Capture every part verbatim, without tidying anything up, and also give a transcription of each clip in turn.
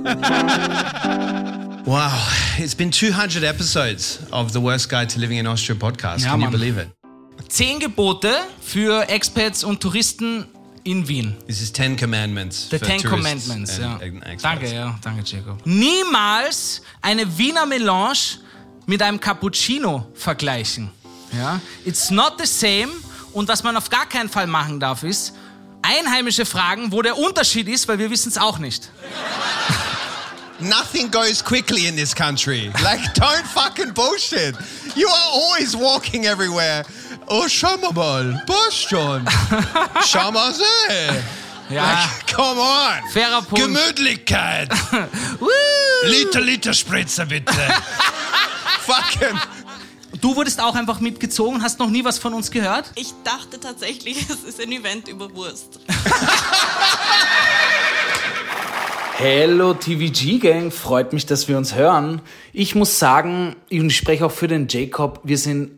Wow, it's been two hundred episodes of the Worst Guide to Living in Austria podcast. Ja, Can you Mann. believe it? Zehn Gebote für Expats und Touristen in Wien. This is Ten Commandments. The for Ten tourists Commandments, and- ja. and expats. Danke, ja, danke, Jacob. Niemals eine Wiener Melange mit einem Cappuccino vergleichen. Ja? It's not the same. Und was man auf gar keinen Fall machen darf, ist Einheimische fragen, wo der Unterschied ist, weil wir wissen es auch nicht. Nothing goes quickly in this country. Like, don't fucking bullshit. You are always walking everywhere. Oh, schau mal mal. Passt schon. Schau mal see. Ja, Like, come on. fairer Punkt. Gemütlichkeit. Woo! Liter, Liter Spritzer, bitte. Fucking. Du wurdest auch einfach mitgezogen, hast noch nie was von uns gehört? Ich dachte tatsächlich, es ist ein Event über Wurst. Hello T V G-Gang, freut mich, dass wir uns hören. Ich muss sagen, und ich spreche auch für den Jacob, wir sind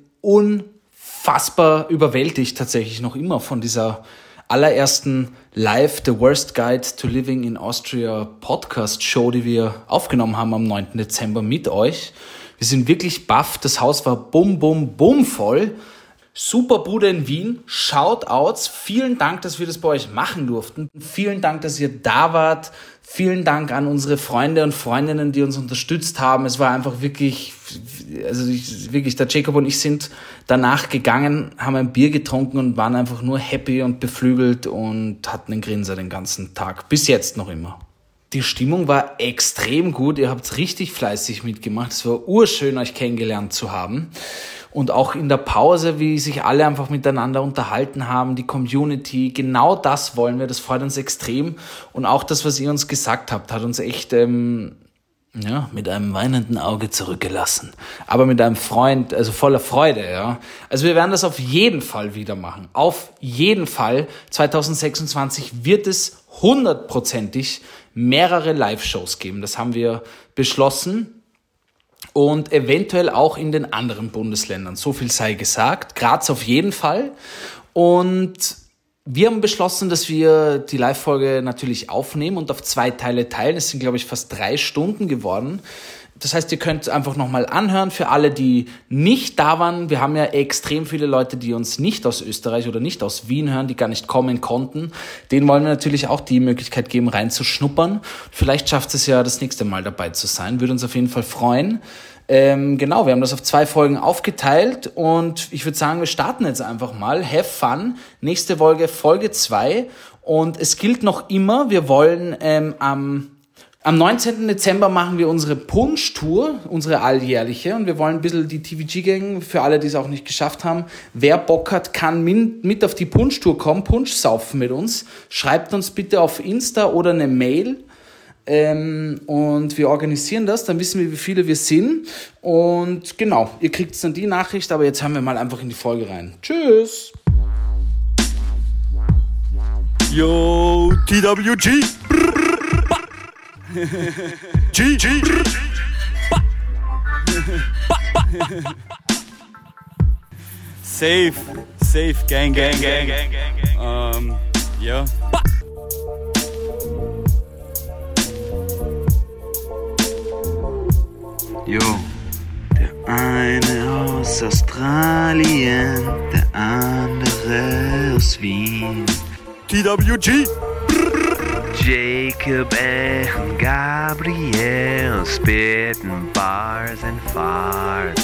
unfassbar überwältigt tatsächlich noch immer von dieser allerersten Live The Worst Guide to Living in Austria Podcast Show, die wir aufgenommen haben am neunten Dezember mit euch. Wir sind wirklich baff, das Haus war bum, bum, bum voll. Super Bude in Wien, Shoutouts, vielen Dank, dass wir das bei euch machen durften. Vielen Dank, dass ihr da wart. Vielen Dank an unsere Freunde und Freundinnen, die uns unterstützt haben. Es war einfach wirklich, also ich, wirklich, der Jacob und ich sind danach gegangen, haben ein Bier getrunken und waren einfach nur happy und beflügelt und hatten einen Grinser den ganzen Tag. Bis jetzt noch immer. Die Stimmung war extrem gut. Ihr habt richtig fleißig mitgemacht. Es war urschön, euch kennengelernt zu haben. Und auch in der Pause, wie sich alle einfach miteinander unterhalten haben, die Community, genau das wollen wir, das freut uns extrem. Und auch das, was ihr uns gesagt habt, hat uns echt ähm, ja, mit einem weinenden Auge zurückgelassen. Aber mit einem Freund, also voller Freude. Ja. Also wir werden das auf jeden Fall wieder machen. Auf jeden Fall. zwanzig sechsundzwanzig wird es hundertprozentig mehrere Live-Shows geben. Das haben wir beschlossen. Und eventuell auch in den anderen Bundesländern. So viel sei gesagt. Graz auf jeden Fall. Und wir haben beschlossen, dass wir die Live-Folge natürlich aufnehmen und auf zwei Teile teilen. Es sind, glaube ich, fast drei Stunden geworden. Das heißt, ihr könnt einfach nochmal anhören für alle, die nicht da waren. Wir haben ja extrem viele Leute, die uns nicht aus Österreich oder nicht aus Wien hören, die gar nicht kommen konnten. Denen wollen wir natürlich auch die Möglichkeit geben, reinzuschnuppern. Vielleicht schafft es ja das nächste Mal dabei zu sein. Würde uns auf jeden Fall freuen. Ähm, genau, wir haben das auf zwei Folgen aufgeteilt und ich würde sagen, wir starten jetzt einfach mal. Have fun. Nächste Folge, Folge zwei. Und es gilt noch immer, wir wollen ähm, am... Am neunzehnten Dezember machen wir unsere Punsch-Tour, unsere alljährliche, und wir wollen ein bisschen die T V G-Gang, für alle, die es auch nicht geschafft haben, wer Bock hat, kann mit auf die Punsch-Tour kommen, Punsch saufen mit uns. Schreibt uns bitte auf Insta oder eine Mail ähm, und wir organisieren das, dann wissen wir, wie viele wir sind und genau, ihr kriegt dann die Nachricht, aber jetzt hören wir mal einfach in die Folge rein. Tschüss! Yo, T W G! G, G, G. Safe, safe, gang, gang, gang, um, ja. Jo, der eine aus Australien, der andere aus Wien. T W G. Jacob and Gabriel spitting bars and farts.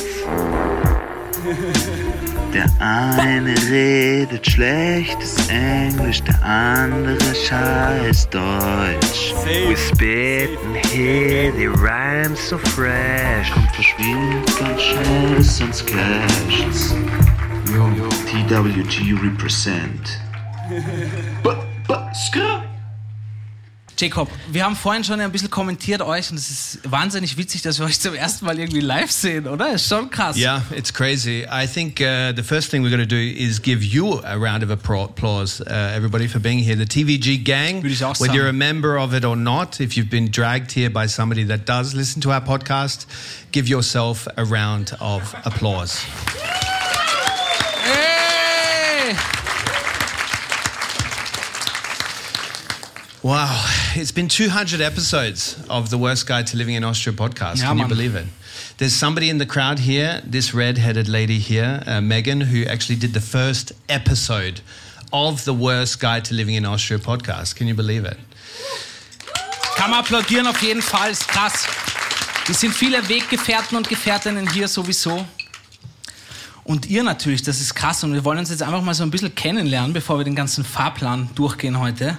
Der eine redet schlechtes Englisch, der andere scheiß Deutsch. We spittin' here, the rhymes so fresh. Kommt verschwindet ganz schnell, sonst clasht's. Yo, T W G represent. But, but, skr. Jacob, wir haben vorhin schon ein bisschen kommentiert euch und es ist wahnsinnig witzig, dass wir euch zum ersten Mal irgendwie live sehen, oder? Ist schon krass. Yeah, it's crazy. I think uh, the first thing we're going to do is give you a round of applause, uh, everybody, for being here. The T V G gang, Würde ich auch whether you're a sagen. member of it or not, if you've been dragged here by somebody that does listen to our podcast, give yourself a round of applause. Hey! Wow, it's been two hundred episodes of the Worst Guide to Living in Austria podcast. Ja, Can you Mann. believe it? There's somebody in the crowd here, this red-headed lady here, uh, Megan, who actually did the first episode of the Worst Guide to Living in Austria podcast. Can you believe it? Kann man applaudieren auf jeden Fall, ist krass. Wir sind viele Weggefährten und Gefährtinnen hier sowieso. Und ihr natürlich, das ist krass. Und wir wollen uns jetzt einfach mal so ein bisschen kennenlernen, bevor wir den ganzen Fahrplan durchgehen heute.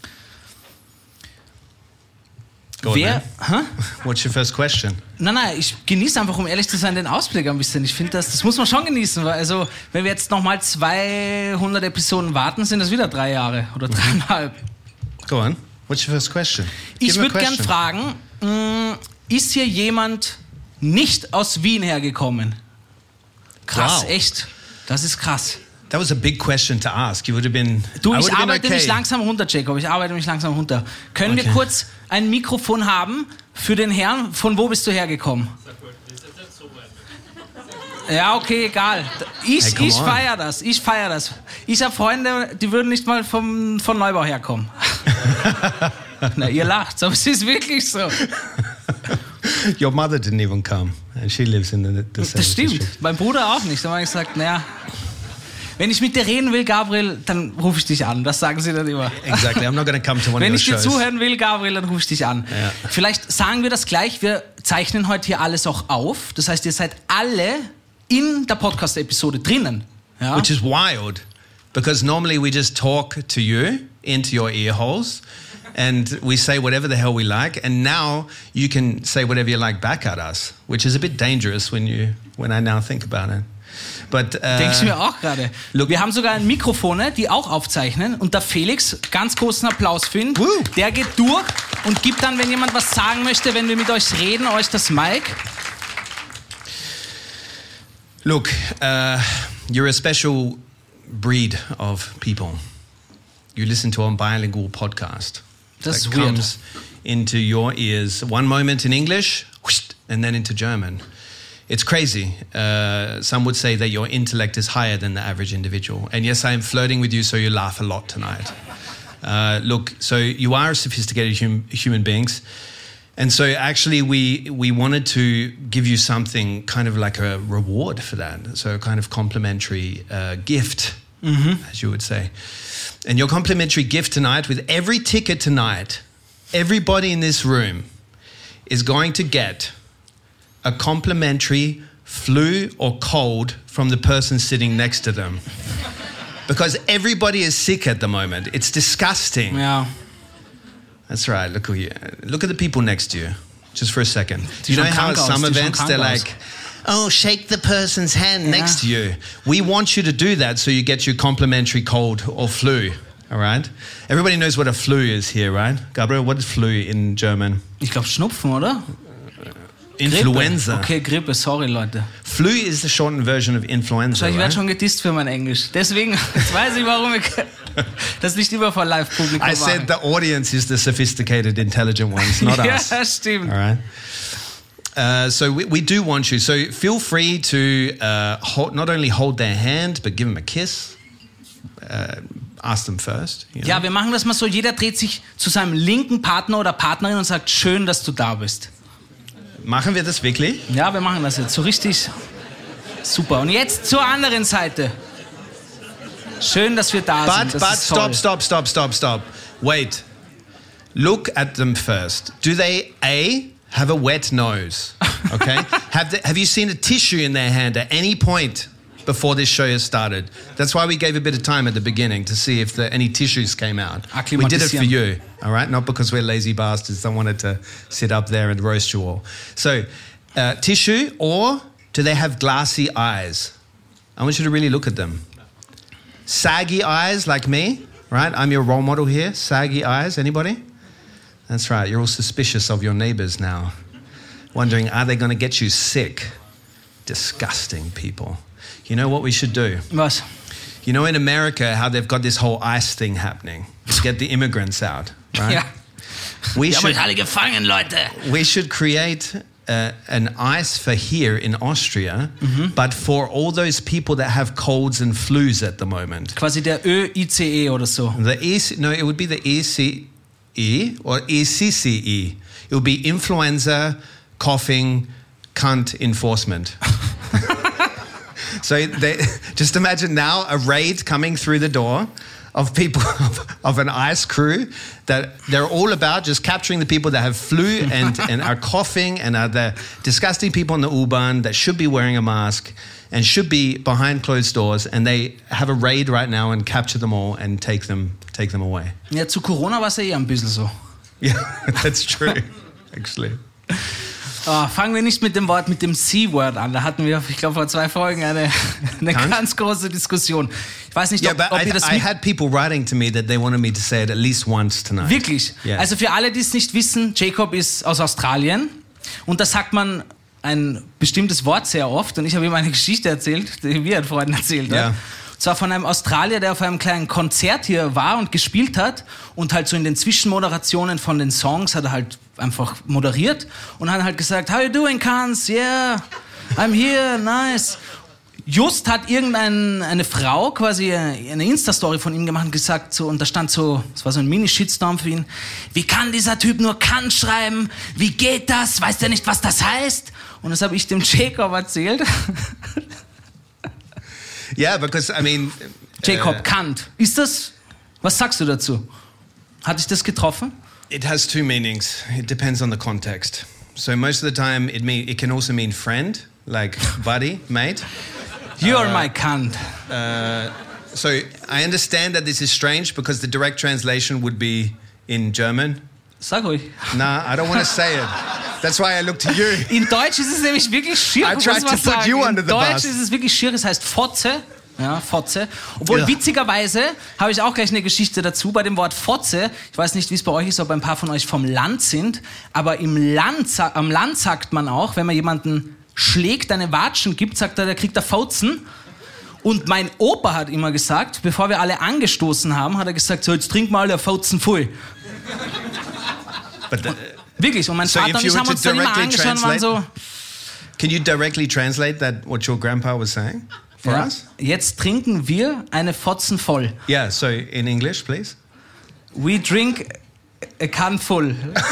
Go on, Wer? man. Hä? What's your first question? Nein, nein, ich genieße einfach, um ehrlich zu sein, den Ausblick ein bisschen. Ich finde, das, das muss man schon genießen. Weil also, wenn wir jetzt nochmal zweihundert Episoden warten, sind das wieder drei Jahre oder dreieinhalb. Go on. What's your first question? Give Ich me a würde gern question. fragen, mh, ist hier jemand nicht aus Wien hergekommen? Krass, Wow. echt. Das ist krass. That was a big question to ask. You would have been. Du, I ich would have been arbeite okay. mich langsam runter, Jacob. Ich arbeite mich langsam runter. Können Okay. wir kurz ein Mikrofon haben für den Herrn? Von wo bist du hergekommen? Ja, okay, egal. Ich, Hey, come ich on. feiere das. Ich feiere das. Ich habe Freunde, die würden nicht mal vom, von Neubau herkommen. Na, ihr lacht, aber es ist wirklich so. Your mother didn't even come, and she lives in the, the same Das stimmt. district. Mein Bruder auch nicht. Da habe ich gesagt, naja, wenn ich mit dir reden will, Gabriel, dann rufe ich dich an. Das sagen sie dann immer. Exactly. I'm not going to come to one Wenn of ich your dir shows. zuhören will, Gabriel, dann rufe ich dich an. Ja. Vielleicht sagen wir das gleich. Wir zeichnen heute hier alles auch auf. Das heißt, ihr seid alle in der Podcast-Episode drinnen. Ja? Which is wild, because normally we just talk to you into your ear holes, and we say whatever the hell we like, and now you can say whatever you like back at us, which is a bit dangerous when you when I now think about it. But uh, Denke ich mir auch gerade. look- Wir haben sogar Mikrofone, die auch aufzeichnen. Und der Felix, ganz großen Applaus für ihn, Woo. der geht durch und gibt dann, wenn jemand was sagen möchte, wenn wir mit euch reden, euch das Mic. look, uh, you're a special breed of people. You listen to a bilingual podcast. That's that weird. comes into your ears one moment in English, whoosh, and then into German. It's crazy. Uh, some would say that your intellect is higher than the average individual. And yes, I am flirting with you, so you laugh a lot tonight. Uh, look, so you are sophisticated hum- human beings. And so actually we we wanted to give you something kind of like a reward for that. So a kind of complimentary uh, gift, as you would say. And your complimentary gift tonight, with every ticket tonight, everybody in this room is going to get a complimentary flu or cold from the person sitting next to them. Because everybody is sick at the moment. It's disgusting. Ja. That's right. Look at you. Look at the people next to you, just for a second. Die you know schauen how at krank aus, some die schauen events krank they're aus. like, "Oh, shake the person's hand Ja. next to you." We want you to do that so you get your complimentary cold or flu. All right. Everybody knows what a flu is here, right? Gabriel, what is flu in German? Ich glaube Schnupfen, oder? Influenza. Grippe. Okay, Grippe, sorry Leute. Flu is the shortened version of influenza. Ich werde Right? schon gedisst für mein Englisch. Deswegen, jetzt weiß ich, warum ich das nicht immer vor Live-Publikum I mache. said the audience is the sophisticated, intelligent ones, not Ja, us. stimmt. All right. Uh, so we, we do want you. So feel free to uh, hold, not only hold their hand, but give them a kiss. Uh, ask them first. You know? Ja, wir machen das mal so. Jeder dreht sich zu seinem linken Partner oder Partnerin und sagt, schön, dass du da bist. Machen wir das wirklich? Ja, wir machen das jetzt so richtig super. Und jetzt zur anderen Seite. Schön, dass wir da But, sind. Das but ist toll. stop, stop, stop, stop, stop. Wait. Look at them first. Do they, A, have a wet nose? Okay. have, they, have you seen a tissue in their hand at any point before this show has started? That's why we gave a bit of time at the beginning to see if the, any tissues came out. We did it for you, all right? Not because we're lazy bastards that wanted to sit up there and roast you all. So, uh, tissue, or do they have glassy eyes? I want you to really look at them. Saggy eyes like me, right? I'm your role model here. Saggy eyes, anybody? That's right. You're all suspicious of your neighbors now. Wondering, are they going to get you sick? Disgusting people. You know what we should do? Was? You know in America how they've got this whole ICE thing happening to get the immigrants out, right? Ja. We Wir haben should euch alle gefangen, Leute. we should create uh, an ICE for here in Austria, but for all those people that have colds and flus at the moment. Quasi der Ö-I C E oder so. The E C, no, it would be the E C, E or E C C E. It will be influenza, coughing, cunt enforcement. So they, just imagine now a raid coming through the door of people, of, of an ICE crew, that they're all about just capturing the people that have flu and, and are coughing and are the disgusting people in the U-Bahn that should be wearing a mask and should be behind closed doors, and they have a raid right now and capture them all and take them, take them away. Ja, zu Corona war es ja eh ein bisschen so. Yeah, that's true, actually. Oh, fangen wir nicht mit dem Wort, mit dem C-Word an. Da hatten wir, ich glaube, vor zwei Folgen eine, eine ganz große Diskussion. Ich weiß nicht, yeah, ob, but ob I, ihr das... I had people writing to me that they wanted me to say it at least once tonight. Wirklich? Yeah. Also für alle, die es nicht wissen, Jacob ist aus Australien und da sagt man ein bestimmtes Wort sehr oft und ich habe ihm eine Geschichte erzählt, die mir ein Freund erzählt hat. Yeah. Und zwar von einem Australier, der auf einem kleinen Konzert hier war und gespielt hat und halt so in den Zwischenmoderationen von den Songs hat er halt einfach moderiert und hat halt gesagt, how you doing, cunts? Yeah, I'm here, nice. Just hat irgendeine Frau quasi eine Insta-Story von ihm gemacht und gesagt, so, und da stand so, es war so ein Mini-Shitstorm für ihn, wie kann dieser Typ nur Cunt schreiben? Wie geht das? Weiß der nicht, was das heißt? Und das habe ich dem Jacob erzählt. Yeah, because, I mean... Jacob, uh, Kant. Ist das... Was sagst du dazu? Hat dich das getroffen? It has two meanings. It depends on the context. So most of the time, it mean it can also mean friend, like buddy, mate. You're uh, my Kant. Uh, so I understand that this is strange because the direct translation would be in German. Sag ruhig. Nah, I don't want to say it. That's why I look to you. In Deutsch ist es nämlich wirklich schier. I tried to put sagen. you In under the Deutsch bus. ist es wirklich schier. Es heißt Fotze. Ja, Fotze. Obwohl, Ja. witzigerweise habe ich auch gleich eine Geschichte dazu bei dem Wort Fotze. Ich weiß nicht, wie es bei euch ist, ob ein paar von euch vom Land sind, aber im Land, am Land sagt man auch, wenn man jemanden schlägt, eine Watschen gibt, sagt er, der kriegt er Fotzen. Und mein Opa hat immer gesagt, bevor wir alle angestoßen haben, hat er gesagt, so, jetzt trinken wir alle Fotzen voll. But the, Wirklich. Und mein So Vater if und you ich were haben to uns dann immer directly angeschaut und waren so... can you directly translate that what your grandpa was saying for Ja, us? jetzt trinken wir eine Fotzen voll. Yeah. So in English, please. We drink a can full.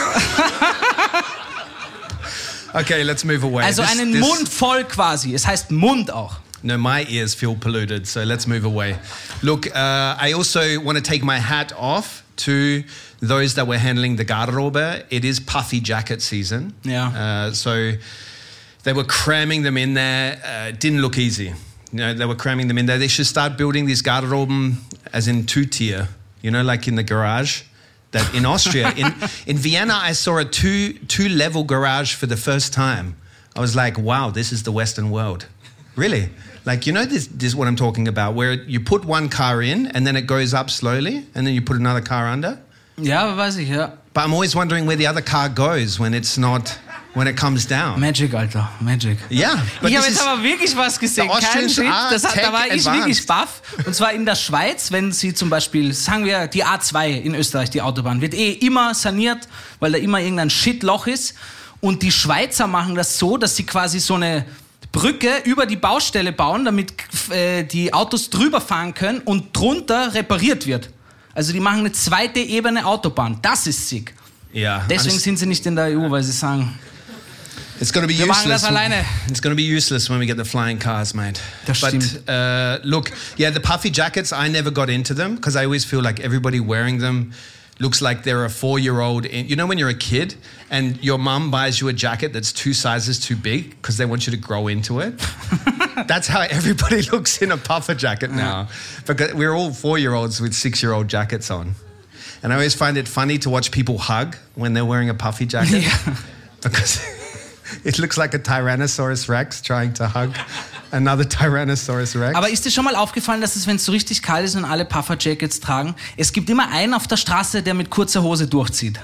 Okay, let's move away. Also This- einen this- Mund voll quasi. Es heißt Mund auch. No, my ears feel polluted, so let's move away. Look, uh, I also want to take my hat off to those that were handling the Garderobe. It is puffy jacket season. Yeah. Uh, so they were cramming them in there. Uh, it didn't look easy. You know, they were cramming them in there. They should start building these Garderoben as in two-tier, you know, like in the garage. That in Austria, in, in Vienna, I saw a two, two-level garage for the first time. I was like, wow, this is the Western world. Really? Like, you know, this, this is what I'm talking about, where you put one car in and then it goes up slowly and then you put another car under. Ja, weiß ich, ja. But I'm always wondering where the other car goes when it's not, when it comes down. Magic, Alter. Magic. Yeah. But Ich habe this jetzt is, aber wirklich was gesehen. The Kein Austrians Shit. are Das hat, da tech war ich advanced. wirklich baff. Und zwar in der Schweiz, wenn sie zum Beispiel, sagen wir, die A zwei in Österreich, die Autobahn, wird eh immer saniert, weil da immer irgendein Shitloch ist. Und die Schweizer machen das so, dass sie quasi so eine Brücke über die Baustelle bauen, damit äh, die Autos drüber fahren können und drunter repariert wird. Also die machen eine zweite Ebene Autobahn. Das ist sick. yeah. Deswegen I'm- sind sie nicht in der E U, weil sie sagen, It's going to be Wir machen useless. das alleine. It's going to be useless when we get the flying cars, mate. Das but stimmt. uh, look, yeah, the puffy jackets, I never got into them because I always feel like everybody wearing them looks like they're a four-year-old. In, you know when you're a kid and your mum buys you a jacket that's two sizes too big because they want you to grow into it? That's how everybody looks in a puffer jacket now. Because we're all four-year-olds with six-year-old jackets on. And I always find it funny to watch people hug when they're wearing a puffy jacket. Ja. Because it looks like a Tyrannosaurus Rex trying to hug another Tyrannosaurus Rex. Aber ist dir schon mal aufgefallen, dass es, wenn es so richtig kalt ist und alle Puffer-Jackets tragen, es gibt immer einen auf der Straße, der mit kurzer Hose durchzieht.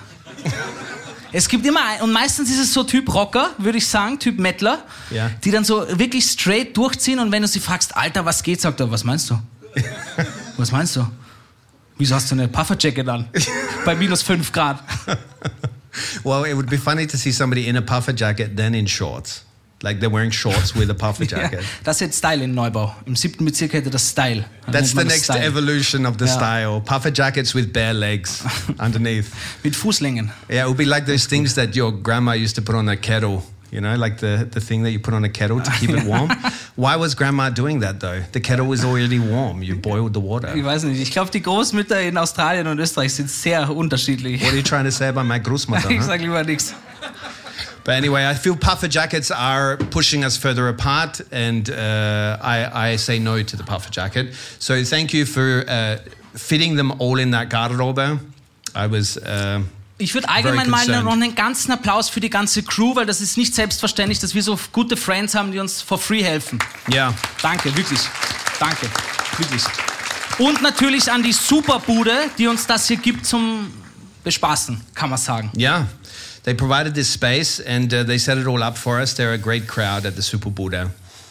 Es gibt immer einen, und meistens ist es so Typ Rocker, würde ich sagen, Typ Mettler, Ja. die dann so wirklich straight durchziehen und wenn du sie fragst, Alter, was geht, sagt er, was meinst du? Was meinst du? Wieso hast du eine Puffer-Jacket an? Bei minus fünf Grad. Well, it would be funny to see somebody in a puffer jacket then in shorts. Like they're wearing shorts with a puffer jacket. Ja, das ist jetzt Style in Neubau. Im siebten Bezirk hätte das Style. Dann That's nennt man the das next Style. evolution of the Ja. style. Puffer jackets with bare legs underneath. Mit Fußlängen. Yeah, it would be like those things that your grandma used to put on a kettle. You know, like the, the thing that you put on a kettle to keep it warm. Why was grandma doing that though? The kettle was already warm. You boiled the water. Ich weiß nicht. Ich glaube, die Großmütter in Australien und Österreich sind sehr unterschiedlich. What are you trying to say about my Großmutter? Ich Huh? sag lieber nichts. But anyway, I feel puffer jackets are pushing us further apart, and uh, I, I say no to the puffer jacket. So thank you for uh, fitting them all in that Garderobe. I was... Uh, Ich würde allgemein mal concerned. noch einen ganzen Applaus für die ganze Crew, weil das ist nicht selbstverständlich, dass wir so gute Friends haben, die uns for free helfen. yeah. Danke, wirklich. Danke, wirklich. Und natürlich an die Superbude, die uns das hier gibt zum Bespaßen, kann man sagen. Yeah. They provided this space, and uh, they set it all up for us. They're a great crowd at the Superbude.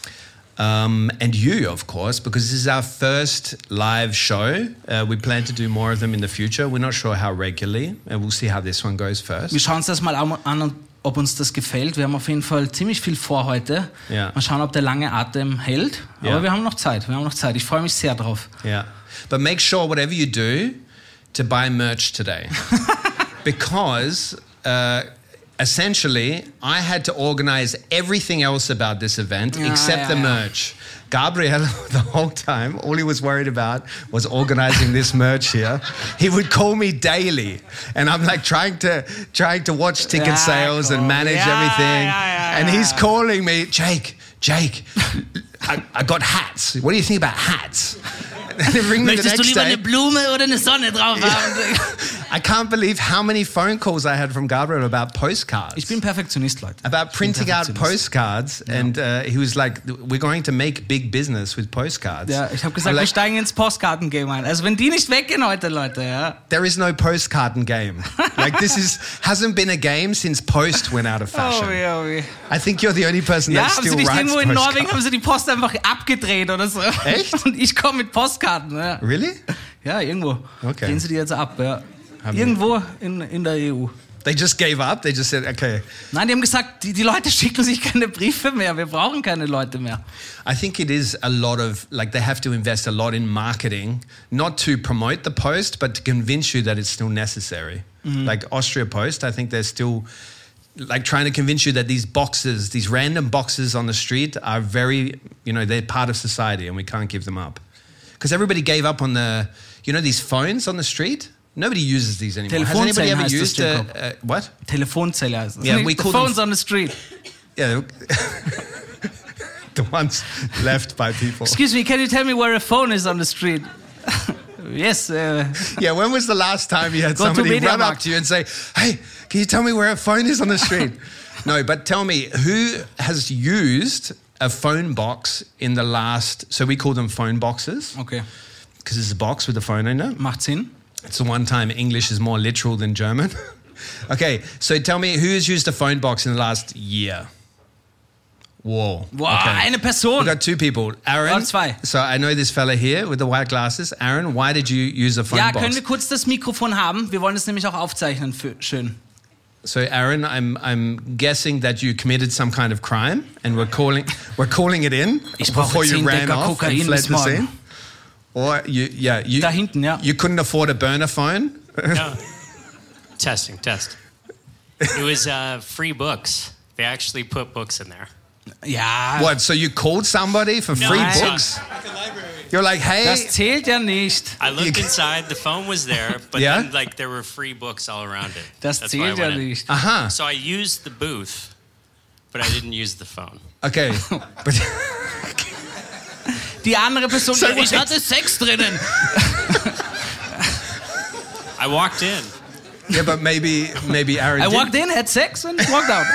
Um, and you, of course, because this is our first live show. Uh, we plan to do more of them in the future. We're not sure how regularly, and we'll see how this one goes first. Wir schauen uns das mal an, und ob uns das gefällt. Wir haben auf jeden Fall ziemlich viel vor heute. Ja. Mal schauen, ob der lange Atem hält. Aber Ja. wir haben noch Zeit. Wir haben noch Zeit. Ich freue mich sehr drauf. Yeah. But make sure, whatever you do, to buy merch today. Because uh, essentially, I had to organize everything else about this event Ja, except ja, the ja. merch. Gabriel, the whole time, all he was worried about was organizing this merch here. He would call me daily, and I'm like trying to trying to watch ticket Ja, sales and cool. manage Ja, everything. ja, ja, and he's ja. calling me, Jake, Jake, I, I got hats. What do you think about hats? And they ring me the next day. Blume oder eine Sonne drauf haben? I can't believe how many phone calls I had from Gabriel about postcards. Ich bin Perfektionist, Leute. about printing out Perfektionist. postcards, and uh, he was like, "We're going to make big business with postcards." Ja, ich habe gesagt, I'm wir like, steigen ins Postkartengame ein. Also wenn die nicht weggehen heute, Leute, ja. there is no postcard game. Like this is hasn't been a game since Post went out of fashion. Oh, ja, oh, ja. I think you're the only person Ja, that haben sie still nicht writes irgendwo in postcards. Norwegen, haben sie die Post einfach abgedreht oder so. Echt? Und ich komme mit Postkarten. Ja, Really? ja irgendwo. Okay. Drehen sie die jetzt ab, ja. Haben Irgendwo in, in der E U. They just gave up. They just said, "Okay." Nein, die haben gesagt, die, die Leute schicken sich keine Briefe mehr. Wir brauchen keine Leute mehr. I think it is a lot of, like, they have to invest a lot in marketing, not to promote the Post, but to convince you that it's still necessary. Like Austria Post, I think they're still, like, trying to convince you that these boxes, these random boxes on the street are very, you know, they're part of society and we can't give them up. Because everybody gave up on the, you know, these phones on the street? Nobody uses these anymore. Has anybody Telefonzellen ever heißt das, used a, Jacob. a, what? Telefonzelle heißt das. Yeah, Nicht we the call them- phones on the street. Yeah. The ones left by people. Excuse me, can you tell me where a phone is on the street? Yes. Uh, Yeah, when was the last time you had Go to somebody run up MediaMarkt. to you and say, "Hey, can you tell me where a phone is on the street?" No, but tell me, who has used a phone box in the last, so we call them phone boxes, okay, because it's a box with a phone in it. macht Sinn. It's the one time English is more literal than German. Okay, so tell me, who has used a phone box in the last year? Whoa. Wow, Okay. eine Person. We've got two people. Aaron. Oh, zwei. So I know this fella here with the white glasses. Aaron, why did you use a phone Ja, box? können wir kurz das Mikrofon haben? Wir wollen es nämlich auch aufzeichnen. Für, schön. So Aaron, I'm I'm guessing that you committed some kind of crime, and we're calling we're calling it in Ich brauche before you zehn ran Decker off Kokain and fled bis the morgen. scene. Or you, yeah, you Da hinten, ja. you couldn't afford a burner phone. No. Testing, test. It was uh, free books. They actually put books in there. Ja, What? So you called somebody for free Nein. books? You're like, hey, das zählt ja nicht. I looked inside, the phone was there, but Yeah? then like there were free books all around it. Das That's why I zählt ja went in. nicht. aha, So I used the booth, but I didn't use the phone. okay, but Die andere Person, So ich wait. hatte Sex drinnen. I walked in. yeah, but maybe maybe Aaron, I did, walked in, had sex and walked out.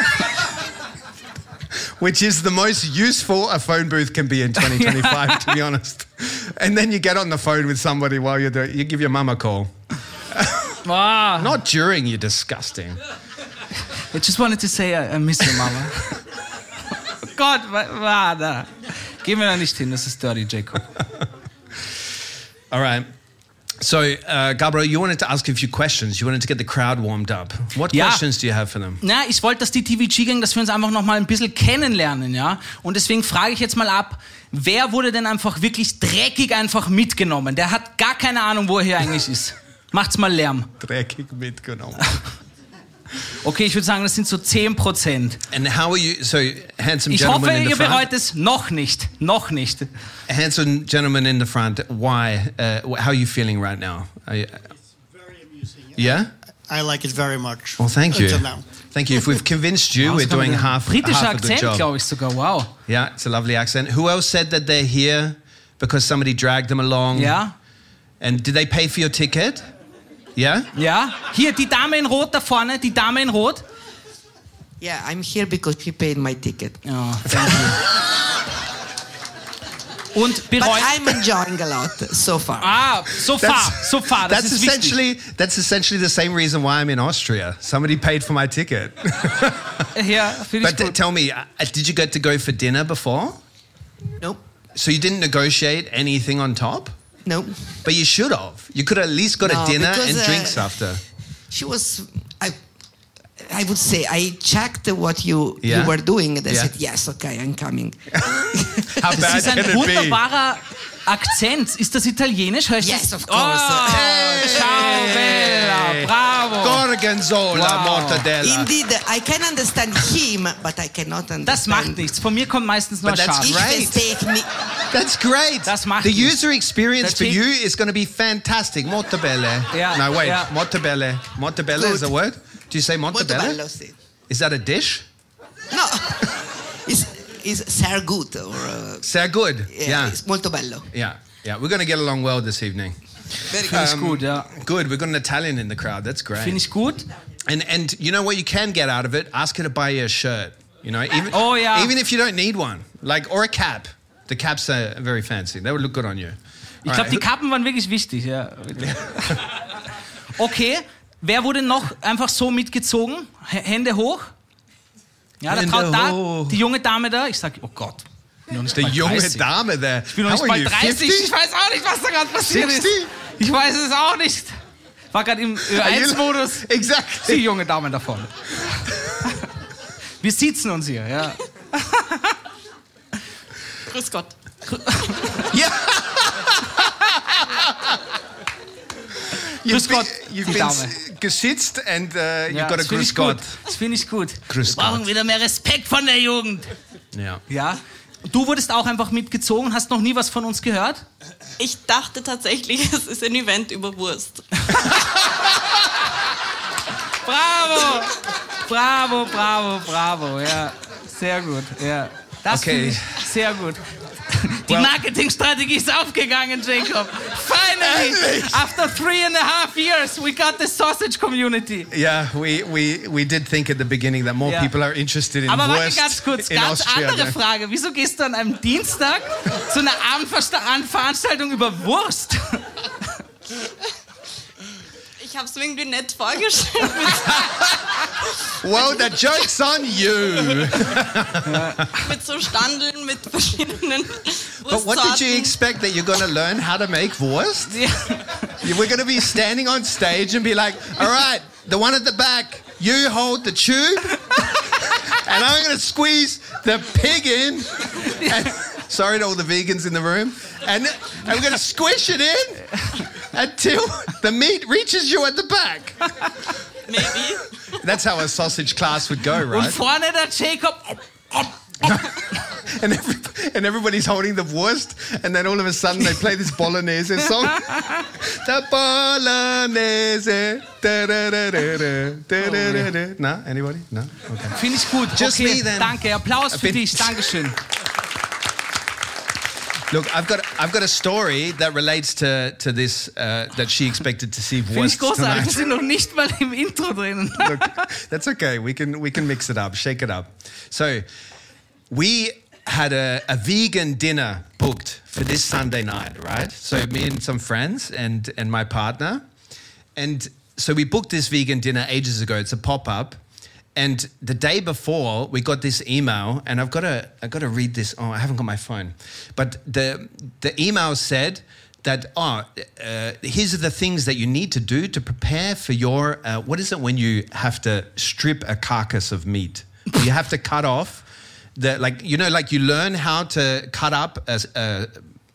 which is the most useful a phone booth can be in twenty twenty-five, to be honest. And then you get on the phone with somebody while you're doing, you give your mum a call. Wow. Not during, you're disgusting. I just wanted to say I, I miss you, Mama. Oh Gott, wa- war da. Gehen wir da nicht hin, das ist dirty, Jacob. All right. So, uh, Gabriel, you wanted to ask a few questions. You wanted to get the crowd warmed up. What Ja. questions do you have for them? Na, ich wollte, dass die T V G-Gang, dass wir uns einfach noch mal ein bisschen kennenlernen, ja. Und deswegen frage ich jetzt mal ab, wer wurde denn einfach wirklich dreckig einfach mitgenommen? Der hat gar keine Ahnung, wo er hier eigentlich ist. Macht's mal Lärm. Dreckig mitgenommen. Okay, ich würde sagen, das sind so zehn Prozent. And how are you? So, handsome Ich gentleman hoffe, in the ihr front. bereut es noch nicht. Noch nicht. Handsome gentleman in the front. Why? Uh, how are you feeling right now? Are you, Very amusing. yeah. I like it very much. Well, thank you. Until now. Thank you. If we've convinced you, we're doing half, Britischer half of the Akzent, job. glaube ich sogar. Wow. Yeah, it's a lovely accent. Who else said that they're here because somebody dragged them along? Ja. And did they pay for your ticket? Yeah? Ja. Hier, die Dame in Rot da vorne. Die Dame in Rot. Yeah, I'm here because she paid my ticket. Oh, thank you. Und But bereuen... I'm enjoying a lot so far. Ah, so far, so far. Das that's ist wichtig. essentially that's essentially the same reason why I'm in Austria. Somebody paid for my ticket. Ja, finde ich But t- gut. tell me, uh, did you get to go for dinner before? Nope, So you didn't negotiate anything on top? nope. But you should have. You could have at least got No, a dinner because, and uh, drinks after. She was. I. I would say I checked what you Yeah? you were doing, and I Yeah. said yes, okay, I'm coming. How Das bad ist ein can it be? wunderbarer Akzent. Ist das Italienisch? Hör ich Yes, das? of course. Oh, ciao, Bella. Bravo. Gorgonzola, Wow. mortadella. Indeed, I can understand him, but I cannot understand. Das macht nichts. Von mir kommt meistens nur But that's Schaf. Ich Great. verstehe nicht. That's great. Das macht the nichts. user experience Das for he- you is going to be fantastic. Mortadella. Yeah, No, wait. yeah. Mortadella. Mortadella is Good. a word? Do you say mortadella? Molto bello, sì. Is that a dish? No, it's, it's sehr gut or uh, Sehr good. yeah, Yeah. it's molto bello. Yeah. Yeah. We're going to get along well this evening. Very Finde ich Um, gut, ja. Good. We've got an Italian in the crowd. That's great. Finde ich gut. And and you know what you can get out of it? Ask her to buy you a shirt. You know, even Oh, yeah. even if you don't need one, like or a cap. The caps are very fancy. They would look good on you. Ich glaube, die Kappen waren wirklich wichtig. Ja. Okay, wer wurde noch einfach so mitgezogen? H- Hände hoch. Ja, da Hände traut da hoch. die junge Dame da. Ich sag, oh Gott. Ich bin noch nicht The mal junge dreißig. Dame there. Ich bin noch How nicht are mal you, dreißig. fifty? Ich weiß auch nicht, was da gerade passiert ist. sixty? Ich weiß es auch nicht. War gerade im Ö eins Modus. Die Exactly. junge Dame da vorne. Wir sitzen uns hier, ja. Grüß Gott. Yeah. Grüß Gott, You've die been Dame. s- gesitzt and uh, you've Ja, got a das finde grüß ich gut. Gott. Das finde ich gut. Grüß Wir brauchen Gott. wieder mehr Respekt von der Jugend. Yeah. Ja. Du wurdest auch einfach mitgezogen, hast noch nie was von uns gehört? Ich dachte tatsächlich, es ist ein Event über Wurst. Bravo! Bravo, bravo, bravo, ja. Sehr gut, ja. Das Okay. finde ich sehr gut. Die Well- Marketingstrategie ist aufgegangen, Jacob. Finally, Endlich! after three and a half years, we got the sausage community. Yeah, we, we, we did think at the beginning that more Ja. people are interested in Aber warte Wurst ganz kurz, in ganz Austria. andere than- Frage. Wieso gehst du an einem Dienstag zu einer Abendveranstaltung über Wurst? Ich habe es mir irgendwie nett vorgestellt. Well, the joke's on you. mit so Standeln, mit verschiedenen But what did you Wurstsorten. expect, that you're going to learn how to make Wurst? Ja. You- We're going to be standing on stage and be like, all right, the one at the back, you hold the tube, and I'm going to squeeze the pig in. And, sorry to all the vegans in the room. And, and we're going to squish it in until the meat reaches you at the back. Maybe. That's how a sausage class would go, Und right? vorne der Jacob. And, every, and everybody's holding the Wurst, and then all of a sudden they play this Bolognese song. The Bolognese. Da, da, da, da, da, da, da, da. No? Anybody? No? Okay. Finde ich gut. Just okay, me then. danke. Applaus I've für been- dich. Dankeschön. Look, I've got I've got a story that relates to to this uh, that she expected to see Finde ich Wurst großartig. Wir tonight. sind noch nicht mal im Intro drinnen. Look, that's okay. We can we can mix it up, shake it up. So, we had a, a vegan dinner booked for this Sunday night, right? So me and some friends and and my partner, and so we booked this vegan dinner ages ago. It's a pop up. And the day before, we got this email, and I've got to I've got to read this. Oh, I haven't got my phone, but the the email said that oh, uh, here's the things that you need to do to prepare for your uh, what is it when you have to strip a carcass of meat? You have to cut off the like you know like you learn how to cut up a, a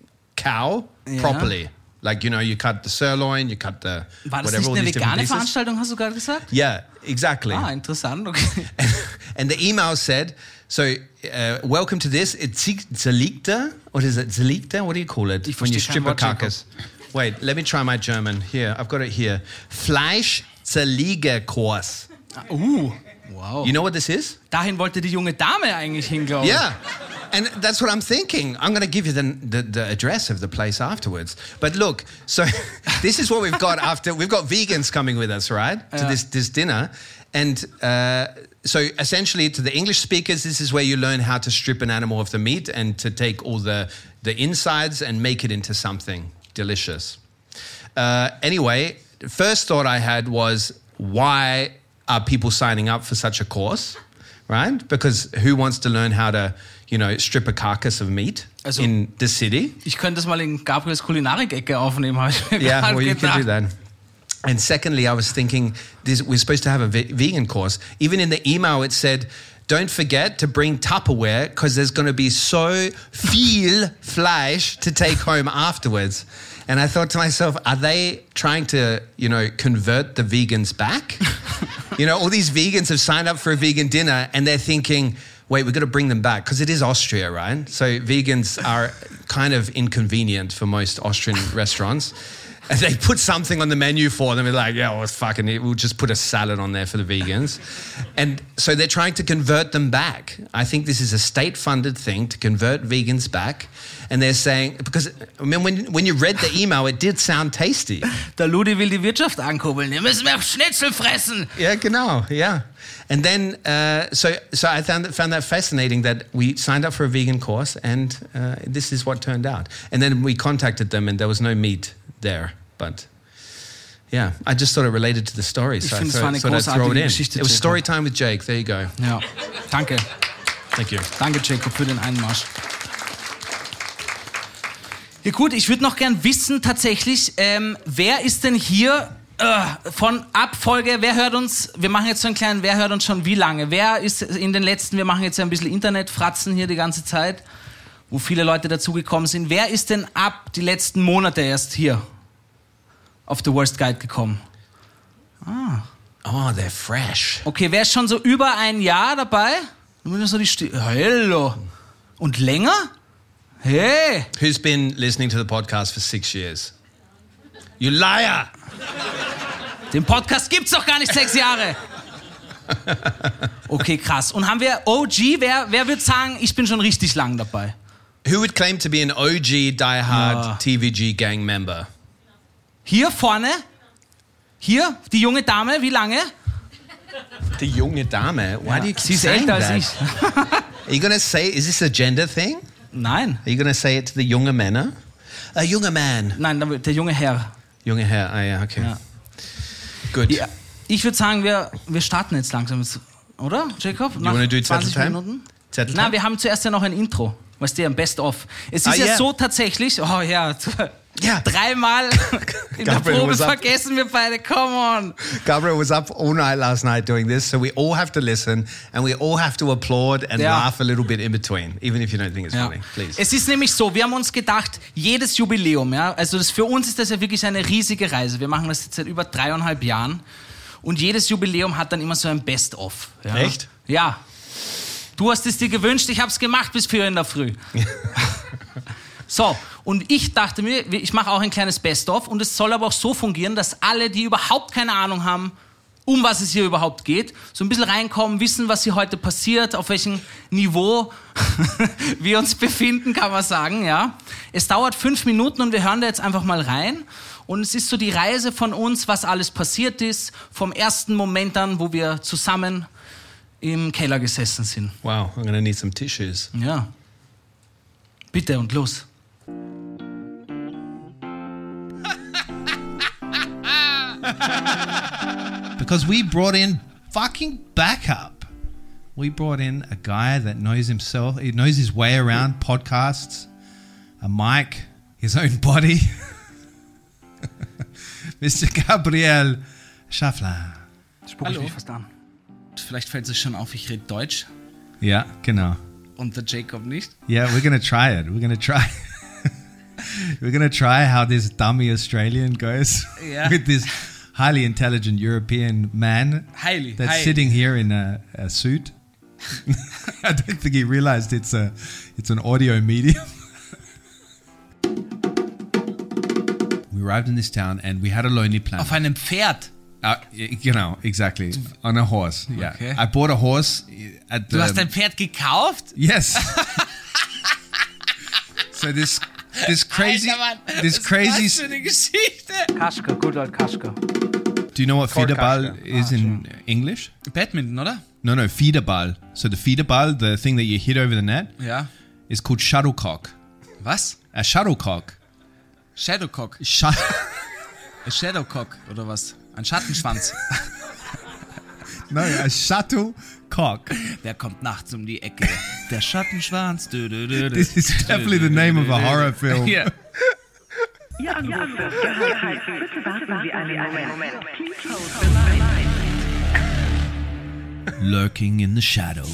cow Ja. properly. Like you know you cut the sirloin, you cut the War das whatever nicht all eine these different vegane pieces. Veranstaltung, hast du gerade gesagt? Yeah, exactly. Ah, interessant, okay. And the email said, so uh, welcome to this. It's Zeligte. What is it? Zeligte? What do you call it? Ich when you verstehe strip kein a Wort, carcass. Wait, let me try my German. Here, I've got it here. Fleisch Zerlegekurs. Uh, wow. You know what this is? Dahin wollte die junge Dame eigentlich hin, glaube ich. Yeah. And that's what I'm thinking. I'm going to give you the, the, the address of the place afterwards. But look, so this is what we've got after. We've got vegans coming with us, right? To Yeah. this, this dinner. And uh, so essentially to the English speakers, this is where you learn how to strip an animal of the meat and to take all the, the insides and make it into something delicious. Uh, anyway, first thought I had was, why are people signing up for such a course, right? Because who wants to learn how to, you know, strip a carcass of meat Also- in the city? Ich könnte das mal in Gabriels Kulinarik-Ecke aufnehmen, habe ich mir Yeah, gerade well, you gedacht. can do that. And secondly, I was thinking this, we're supposed to have a ve- vegan course. Even in the email, it said, don't forget to bring Tupperware because there's going to be so viel Fleisch to take home afterwards. And I thought to myself, are they trying to, you know, convert the vegans back? You know, all these vegans have signed up for a vegan dinner and they're thinking, wait, we've got to bring them back because it is Austria, right? So vegans are kind of inconvenient for most Austrian restaurants. And they put something on the menu for them. They're like, yeah, well, fucking it. We'll just put a salad on there for the vegans. And so they're trying to convert them back. I think this is a state-funded thing to convert vegans back. And they're saying, because I mean, when, when you read the email, it did sound tasty. Der Ludi will die Wirtschaft ankurbeln. Wir müssen mehr Schnitzel fressen. Yeah, genau, yeah. And then, uh, so so I found that, found that fascinating that we signed up for a vegan course and uh, this is what turned out. And then we contacted them and there was no meat there. But yeah, I just thought it related to the story. So I finde, es thought, war eine thought I'd throw it großartige in. Geschichte, It was Jacob. story time with Jake. There you go. Ja, danke. Thank you. Danke, Jacob, für den Einmarsch. Ja gut, ich würde noch gern wissen tatsächlich, ähm, wer ist denn hier äh, von Abfolge, wer hört uns, wir machen jetzt so einen kleinen, wer hört uns schon wie lange? Wer ist in den letzten, wir machen jetzt ein bisschen Internetfratzen hier die ganze Zeit, wo viele Leute dazugekommen sind. Wer ist denn ab die letzten Monate erst hier auf The Worst Guide gekommen? Ah. Oh, they're fresh. Okay, wer ist schon so über ein Jahr dabei? Nur so die Sti- Hallo. Und länger? Hey. Who's been listening to the podcast for six years? You liar! Den Podcast gibt's doch gar nicht sechs Jahre. Okay, krass. Und haben wir O G? Wer, wer wird sagen, ich bin schon richtig lang dabei? Who would claim to be an O G diehard Ja. T V G gang member? Hier vorne? Hier? Die junge Dame? Wie lange? The junge Dame. Why do you keep Sie ist saying älter als that? ich. Are you going to say, is this a gender thing? Nein. Are you going to say it to the younger Männer? A younger man. Nein, der junge Herr. Junge Herr, ah ja, okay. Ja. Good. Ja, ich würde sagen, wir, wir starten jetzt langsam. Oder, Jacob? Nach wanna do zwanzig Zetteltime? Minuten? Zetteltime? Na, wir haben zuerst ja noch ein Intro. Weißt du, ein Best-of. Es ist Ah, ja yeah. so tatsächlich, oh ja, Ja. dreimal in der Gabriel Probe was up. vergessen wir beide, come on. Gabriel was up all night last night doing this, so we all have to listen and we all have to applaud and Ja. laugh a little bit in between, even if you don't think it's Ja. funny. Please. Es ist nämlich so, wir haben uns gedacht, jedes Jubiläum, ja, also das, für uns ist das ja wirklich eine riesige Reise. Wir machen das jetzt seit über dreieinhalb Jahren und jedes Jubiläum hat dann immer so ein Best-of. Ja. Echt? Ja. Du hast es dir gewünscht, ich habe es gemacht bis vier in der Früh. So, und ich dachte mir, ich mache auch ein kleines Best-of und es soll aber auch so fungieren, dass alle, die überhaupt keine Ahnung haben, um was es hier überhaupt geht, so ein bisschen reinkommen, wissen, was hier heute passiert, auf welchem Niveau wir uns befinden, kann man sagen, ja. Es dauert fünf Minuten und wir hören da jetzt einfach mal rein. Und es ist so die Reise von uns, was alles passiert ist, vom ersten Moment an, wo wir zusammen im Keller gesessen sind. Wow, I'm going to need some tissues. Ja. Bitte und los. Because we brought in fucking backup. We brought in a guy that knows himself, he knows his way around podcasts, a mic, his own body. Mister Gabriel Schaffler. Spuck ich mich fast an. Vielleicht fällt es schon auf, ich rede Deutsch. Ja, genau. Und der Jacob nicht. Yeah, we're gonna try it. We're gonna try. We're gonna try how this dummy Australian goes Yeah. with this highly intelligent European man Highly, that's highly. sitting here in a, a suit. I don't think he realized it's a it's an audio medium. We arrived in this town and we had a Lonely Planet. Auf einem Pferd. Uh, you know, exactly. On a horse. Yeah. Okay. I bought a horse at the. Du hast ein Pferd gekauft? Yes. So this this crazy Alter, Mann, this was crazy. ist das für eine Geschichte? Kaschka, good old Kaschka. Do you know what Called Federball Kaschka. is Ah, in English? Badminton, oder? No, no, Federball. So the Federball, the thing that you hit over the net, Ja. is called shuttlecock. Was? A shuttlecock. Shadowcock. Sh- A Shadowcock oder was? Ein Schattenschwanz. no, a shuttlecock. Der kommt nachts um die Ecke. Der Schattenschwanz. Dö, dö, dö, dö. This is definitely the name of a horror film. Ja. Ihr Anruf wird gehalten. Bitte warten Sie einen Moment. Please hold the line. Lurking in the shadows.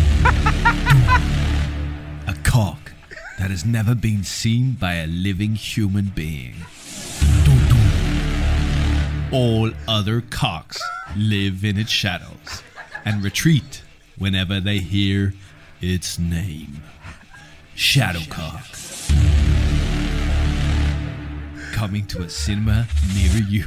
A cock that has never been seen by a living human being. All other cocks live in its shadows and retreat whenever they hear its name. Shadowcock. Coming to a cinema near you.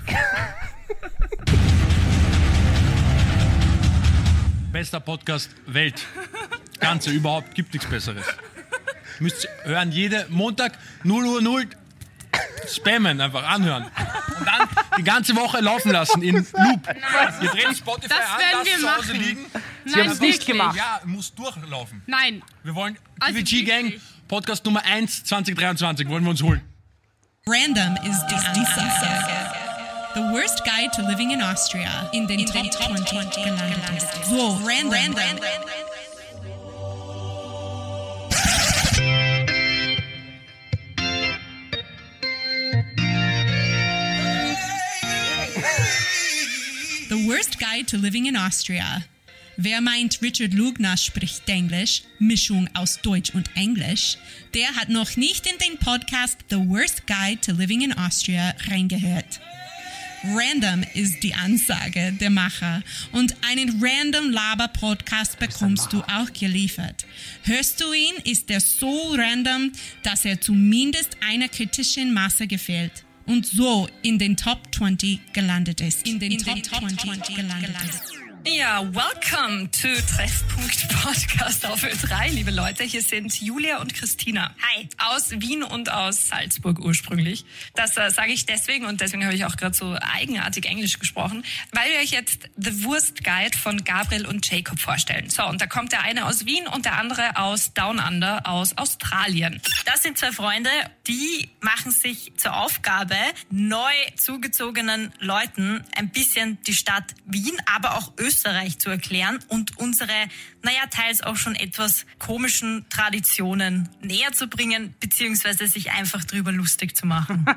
Bester Podcast Welt. Ganze, überhaupt, gibt nichts Besseres. Müsst ihr hören, jede Montag null Uhr null spammen, einfach anhören. Und dann die ganze Woche laufen lassen in Loop. Nein. Wir drehen Spotify Das an, werden lassen wir zu Hause machen. liegen. Sie Nein, haben's nicht wirklich. gemacht. Ja, muss durchlaufen. Nein. Wir wollen Also T V G Gang, Podcast Nummer eins zwanzig dreiundzwanzig, wollen wir uns holen. Random is die Ansage. The worst guide to living in Austria in den, in Top, den Top twenty gelandet ist. So, random. random. The worst guide to living in Austria. Wer meint, Richard Lugner spricht Englisch, Mischung aus Deutsch und Englisch, der hat noch nicht in den Podcast The Worst Guide to Living in Austria reingehört. Random ist die Ansage der Macher und einen Random Laber Podcast bekommst du auch geliefert. Hörst du ihn, ist er so random, dass er zumindest einer kritischen Masse gefällt und so in den Top zwanzig gelandet ist. In den, in Top, den Top zwanzig gelandet ist. Ja, welcome to Treffpunkt Podcast auf Ö drei, liebe Leute. Hier sind Julia und Christina. Hi. Aus Wien und aus Salzburg ursprünglich. Das äh, sage ich deswegen und deswegen habe ich auch gerade so eigenartig Englisch gesprochen, weil wir euch jetzt The Wurst Guide von Gabriel und Jacob vorstellen. So, und da kommt der eine aus Wien und der andere aus Down Under, aus Australien. Das sind zwei Freunde, die machen sich zur Aufgabe, neu zugezogenen Leuten ein bisschen die Stadt Wien, aber auch Österreich Österreich zu erklären und unsere, naja, teils auch schon etwas komischen Traditionen näher zu bringen, beziehungsweise sich einfach drüber lustig zu machen.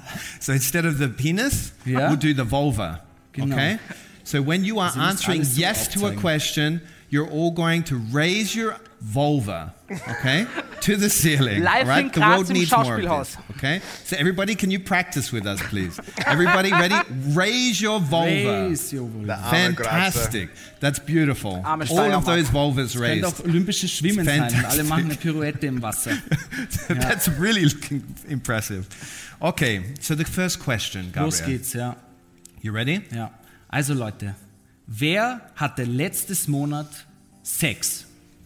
So instead of the penis, Yeah. we'll do the vulva. Genau. Okay? So when you are Also nicht answering alles so yes to a aufzeigen. question, you're all going to raise your vulva, okay, to the ceiling. Live all in right? The Graz world im needs more of Schauspielhaus. this. Okay? So everybody, can you practice with us, please? Everybody ready? Raise your vulva. Raise your vulva. Fantastic. That's beautiful. Arme All of Steiermark. those vulvas Das könnte raised. auch olympisches Schwimmen sein. Und alle Fantastic. machen eine Pirouette im Wasser. That's really looking impressive. Okay, so the first question, Gabriel. Los geht's, ja. You ready? Ja. Also Leute, wer hatte letztes Monat Sex?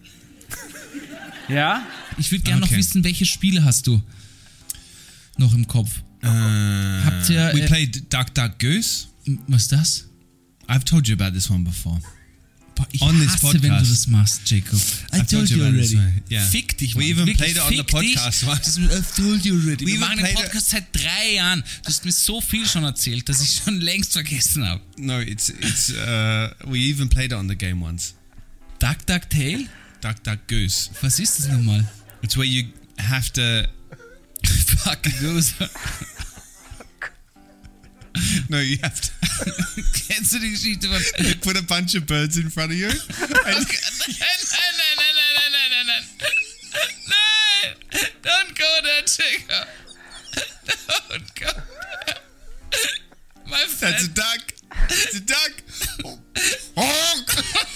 Ja? Ich würde gerne Okay. noch wissen, welche Spiele hast du noch im Kopf? Uh, Habt ihr... we äh, played Duck Duck Goose. Was ist das? I've told you about this one before. Boah, ich On this hasse, podcast. wenn du das machst, Jacob. I I've told you about this already. one. Yeah. Fick dich, We Mann. even Wirklich, played it on the fick podcast dich. once. Das ist- I've told you already. We Wir even machen den played it- Podcast seit drei Jahren. Du hast mir so viel schon erzählt, dass ich schon längst vergessen habe. No, it's it's. Uh, we even played it on the game once. Duck, Duck, Tail? Duck Duck Goose. Was ist das nochmal? It's where you have to. Fucking Goose. No, you have to. Kennst du die Geschichte von... They put a bunch of birds in front of you? And nein, nein, nein, nein, nein, nein, nein, nein, nein. Nein! Don't go there, Jacob. Don't go there. My friend. That's a duck. It's a duck. Honk!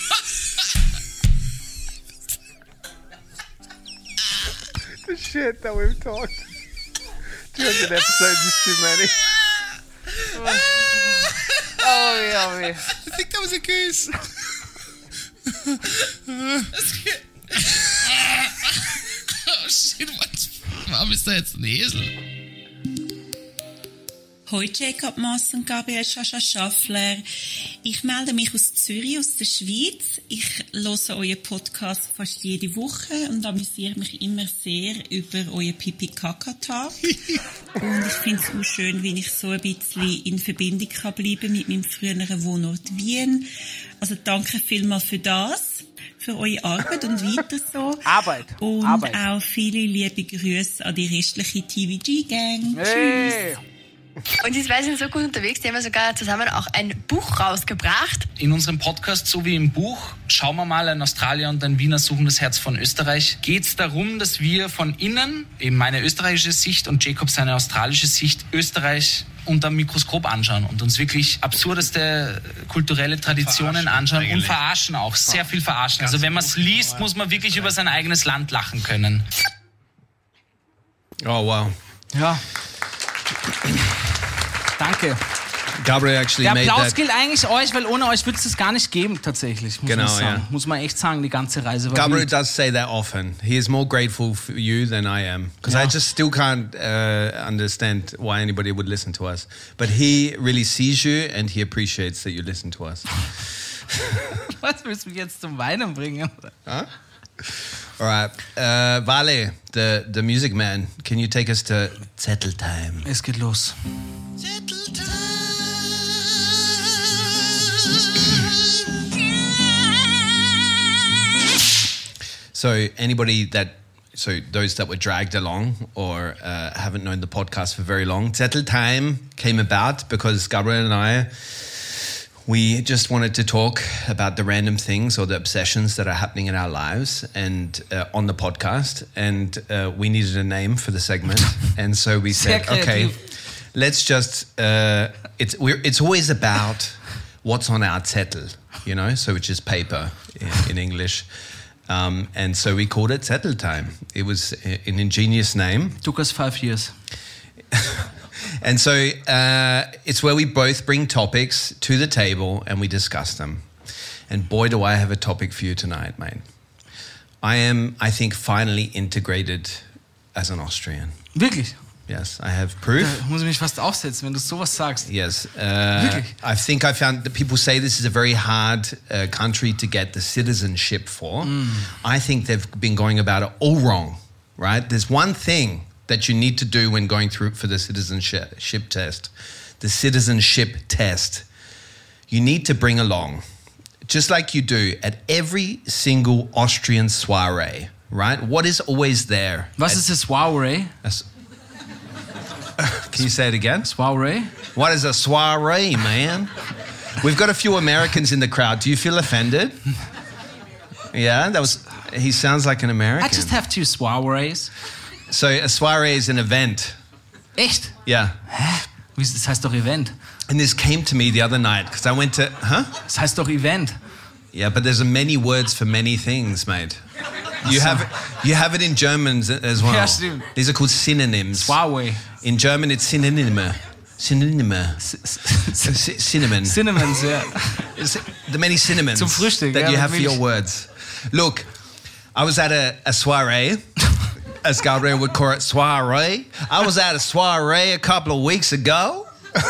The shit that we've talked. two hundred episodes is too many. Oh, yeah, yeah. I think that was a goose. Oh shit, was? Warum ist da jetzt ein Esel? Hoi Jacob Moss und Gabriel Schascha Schaffler. Ich melde mich aus Zürich, aus der Schweiz. Ich höre euren Podcast fast jede Woche und amüsiere mich immer sehr über euer Pipi-Kaka-Tag. Und ich finde es auch schön, wie ich so ein bisschen in Verbindung kann bleiben mit meinem früheren Wohnort Wien. Also danke vielmals für das, für eure Arbeit und weiter so. Arbeit. Und Arbeit. auch viele liebe Grüße an die restliche T V G-Gang. Hey. Tschüss. Und die zwei sind so gut unterwegs, die haben ja sogar zusammen auch ein Buch rausgebracht. In unserem Podcast, so wie im Buch, Schauen wir mal, ein Australier und ein Wiener suchen das Herz von Österreich, geht es darum, dass wir von innen, eben meine österreichische Sicht und Jacob seine australische Sicht, Österreich unter dem Mikroskop anschauen und uns wirklich absurdeste kulturelle Traditionen Verarschen anschauen eigentlich. und verarschen auch, sehr viel verarschen. Also wenn man es liest, muss man wirklich über sein eigenes Land lachen können. Oh, wow. Ja. Danke. Gabriel actually Der made Applaus that. gilt eigentlich euch, weil ohne euch würde es das gar nicht geben, tatsächlich. Muss Genau, man sagen. ja. Muss man echt sagen, die ganze Reise war Gabriel wild. does say that often. He is more grateful for you than I am. Because I Yeah. just still can't uh, understand why anybody would listen to us. But he really sees you and he appreciates that you listen to us. Was willst du mich jetzt zum Weinen bringen? Huh? All right. Uh, Vale, the, the music man, can you take us to Zettel Time? Es geht los. So anybody that, so those that were dragged along or uh, haven't known the podcast for very long, Zettel Time came about because Gabriel and I, we just wanted to talk about the random things or the obsessions that are happening in our lives and uh, on the podcast. And uh, we needed a name for the segment. And so we said, Sehr okay, kreativ. let's just, uh, it's, we're, it's always about what's on our Zettel, you know, so which is paper in, in English. Um, and so we called it Zettel Time. It was an ingenious name. Took us five years. And so uh, it's where we both bring topics to the table and we discuss them. And boy, do I have a topic for you tonight, mate. I am, I think, finally integrated as an Austrian. Wirklich? Yes, I have proof. Da muss ich mich fast aufsetzen, wenn du sowas sagst. Yes. Uh, Wirklich? I think I found that people say this is a very hard uh, country to get the citizenship for. Mm. I think they've been going about it all wrong, right? There's one thing that you need to do when going through for the citizenship test. The citizenship test. You need to bring along, just like you do at every single Austrian soiree, right? What is always there? Was at, ist das soiree? a s- Can you say it again? Soiree? What is a soiree, man? We've got a few Americans in the crowd. Do you feel offended? Yeah, that was. He sounds like an American. I just have two soirees. So a soiree is an event. Echt? Yeah. Hä? Das heißt doch Event. And this came to me the other night because I went to, huh? Das heißt doch Event. Yeah, but there's many words for many things, mate. You have it, you have it in German as well. Ja, stimmt. These are called synonyms. Soiree. In German, it's synonyme. Synonyme. C- cinnamon. Cinnamons, ja. It's the many cinnamons Zum Frühstück, that ja, you mit have for your Milch. words. Look, I was at a, a soiree, as Gabriel would call it, soiree. I was at a soiree a couple of weeks ago,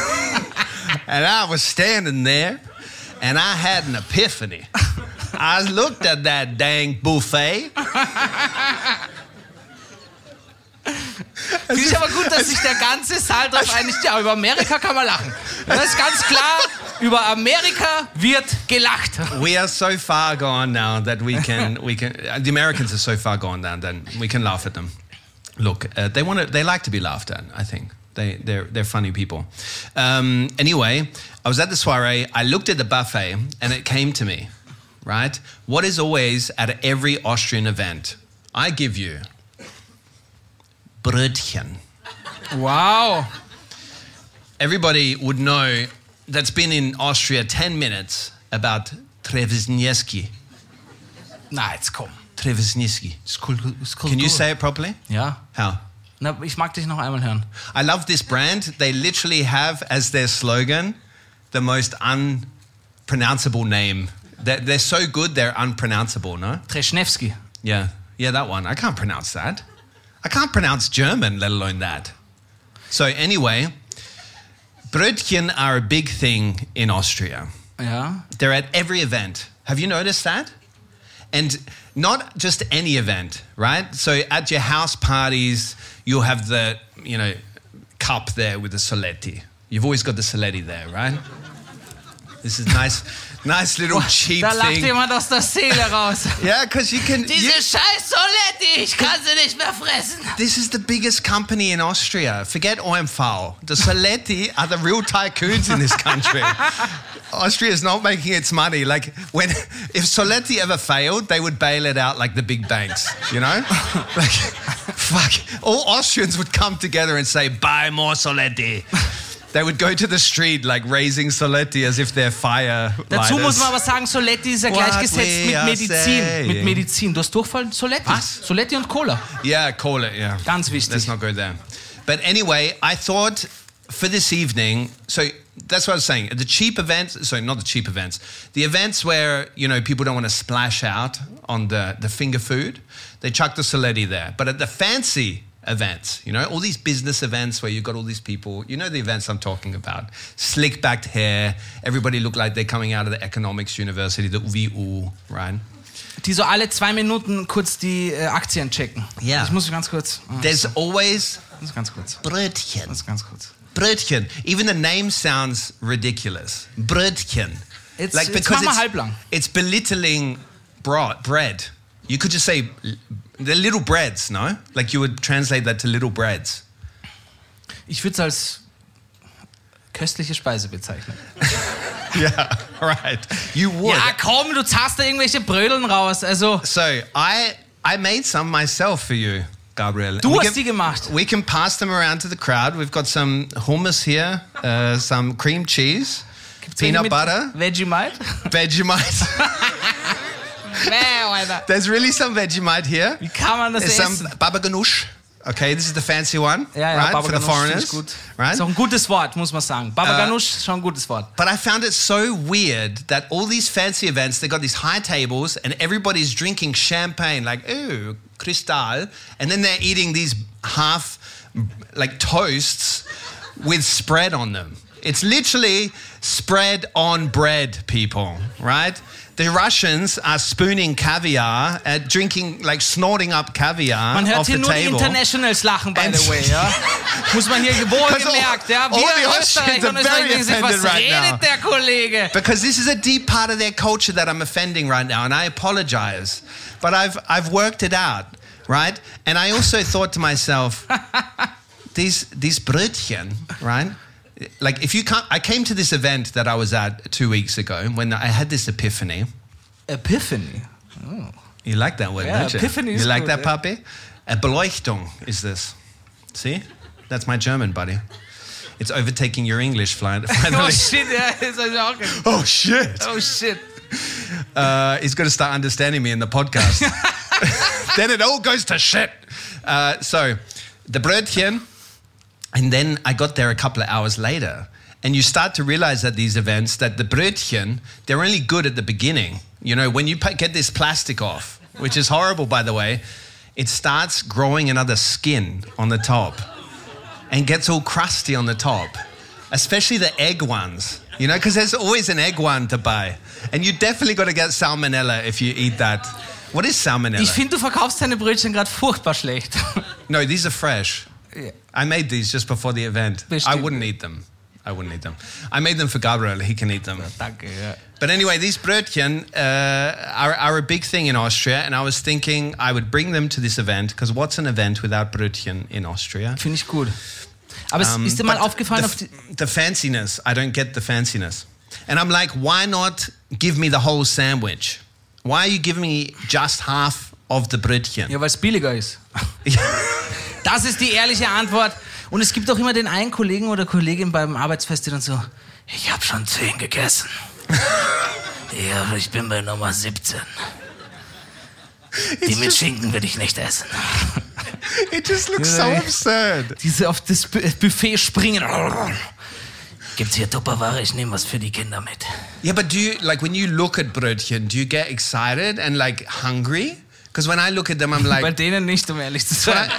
and I was standing there, and I had an epiphany. I looked at that dang buffet. Finde ich aber gut, dass sich der ganze Saal darauf einigt, ja, über Amerika kann man lachen. Das ist ganz klar, über Amerika wird gelacht. We are so far gone now that we can, we can. uh, The Americans are so far gone now that we can laugh at them. Look, uh, they want to, they like to be laughed at, I think. They, they're, they're funny people. Um, anyway, I was at the soiree. I looked at the buffet, and it came to me, right? What is always at every Austrian event? I give you Brötchen. Wow. Everybody would know that's been in Austria ten minutes about Trevizniewski. Na, jetzt komm. Trevizniewski. Cool, Can you say it properly? Ja. How? Na, ich mag dich noch einmal hören. I love this brand. They literally have as their slogan the most unpronounceable name. They're, they're so good, they're unpronounceable, no? Treschnewski. Yeah. Yeah, that one. I can't pronounce that. I can't pronounce German, let alone that. So anyway, Brötchen are a big thing in Austria. Ja. They're at every event. Have you noticed that? And not just any event, right? So at your house parties, you'll have the, you know, cup there with the Soletti. You've always got the Soletti there, right? This is nice, nice little cheap Da lacht thing. jemand aus der Seele raus. Yeah, because you can... Diese you, scheiß Soletti, ich kann sie nicht mehr fressen. This is the biggest company in Austria. Forget O M V. The Soletti are the real tycoons in this country. Austria is not making its money. Like, when, if Soletti ever failed, they would bail it out like the big banks, you know? Like, fuck. All Austrians would come together and say, buy more Soletti. They would go to the street like raising Soletti as if they're fire lighters. Dazu muss man aber sagen, Soletti ist ja What gleichgesetzt we mit are Medizin. saying. Mit Medizin. Du hast Durchfall, Soletti. Was? Soletti und Cola. Yeah, call it, yeah. Ganz wichtig. Let's not go there. But anyway, I thought for this evening, so that's what I was saying. The cheap events, sorry, not the cheap events, the events where, you know, people don't want to splash out on the, the finger food, they chuck the Soletti there. But at the fancy events, you know, all these business events where you've got all these people, you know the events I'm talking about. Slick backed hair, everybody look like they're coming out of the economics university, the U W U, right? Die so alle zwei Minuten kurz die äh, Aktien checken. Yeah. Ich muss ganz kurz. Oh, There's always das ist ganz kurz. Brötchen. Das ist ganz kurz. Brötchen. Even the name sounds ridiculous. Brötchen. It's, like, it's because mach mal it's, halblang. it's belittling broad, bread. You could just say they're little breads, no? Like you would translate that to little breads. Ich würde es als köstliche Speise bezeichnen. Yeah, right. You would. Ja, komm, du zahlst da irgendwelche Brödeln raus. Also. So I I made some myself for you, Gabriel. Du We hast can- die gemacht. We can pass them around to the crowd. We've got some hummus here, uh, some cream cheese, peanut mit butter, Vegemite. Vegemite. Wow, Alter. There's really some Vegemite here. Wie kann man das There's some essen? baba ganoush. Okay, this is the fancy one, Ja, ja, right? Baba For the Ganoush finde foreigners, ich gut. right? Ist auch ein gutes Wort, muss man sagen. Baba Äh, Ganoush ist schon ein gutes Wort. But I found it so weird that all these fancy events, they got these high tables and everybody's drinking champagne, like, ooh, Cristal. And then they're eating these half, like, toasts with spread on them. It's literally spread on bread, people, right? The Russians are spooning caviar, uh, drinking, like, snorting up caviar Man hört off hier the nur die table. Internationals lachen, by And- the way, ja. Muss man hier wohlgemerkt, ja. all the Wir Austrians Österreicher und are very Österreicher denken sich, was offended right now. redet der Kollege? Because this is a deep part of their culture that I'm offending right now, and I apologize. But I've I've worked it out, right? And I also thought to myself, these these Brötchen, right? Like if you can't, I came to this event that I was at two weeks ago when I had this epiphany. Epiphany. Oh. You like that word, Yeah, don't you? epiphany is You like good, that, yeah. puppy? A Beleuchtung is this. See? That's my German, buddy. It's overtaking your English, fly- finally. Oh shit, ja, das hab ich auch gehört. Oh shit. Oh shit. Uh, he's got to start understanding me in the podcast. Then it all goes to shit. Uh, so, the Brötchen, and then I got there a couple of hours later. And you start to realize at these events that the Brötchen, they're only good at the beginning. You know, when you pa- get this plastic off, which is horrible, by the way, it starts growing another skin on the top and gets all crusty on the top, especially the egg ones, you know, because there's always an egg one to buy. And you definitely got to get salmonella if you eat that. What is salmonella? Ich finde, du verkaufst deine Brötchen gerade furchtbar schlecht. No, these are fresh. Yeah. I made these just before the event. Bestimmt. I wouldn't eat them. I wouldn't eat them. I made them for Gabriel. He can eat them. Danke, ja. But anyway, these Brötchen uh, are, are a big thing in Austria, and I was thinking I would bring them to this event, because what's an event without Brötchen in Austria? Finde ich gut. Aber es Um, ist dir mal but aufgefallen, the, auf die, the fanciness, I don't get the fanciness. And I'm like, why not give me the whole sandwich? Why are you giving me just half of the Brötchen? ja, weil es billiger ist. Das ist die ehrliche Antwort. Und es gibt auch immer den einen Kollegen oder Kollegin beim Arbeitsfest, die dann so, ich habe schon zehn gegessen. Ja, ich bin bei Nummer siebzehn. Die mit Schinken will ich nicht essen. It just looks so absurd. Diese auf das Bu- Buffet springen. Gibt's hier Tupperware? Ich nehme was für die Kinder mit. Yeah, but do you, like, when you look at Brötchen, do you get excited and, like, hungry? Because when I look at them, I'm like... Bei denen nicht, um ehrlich zu sein.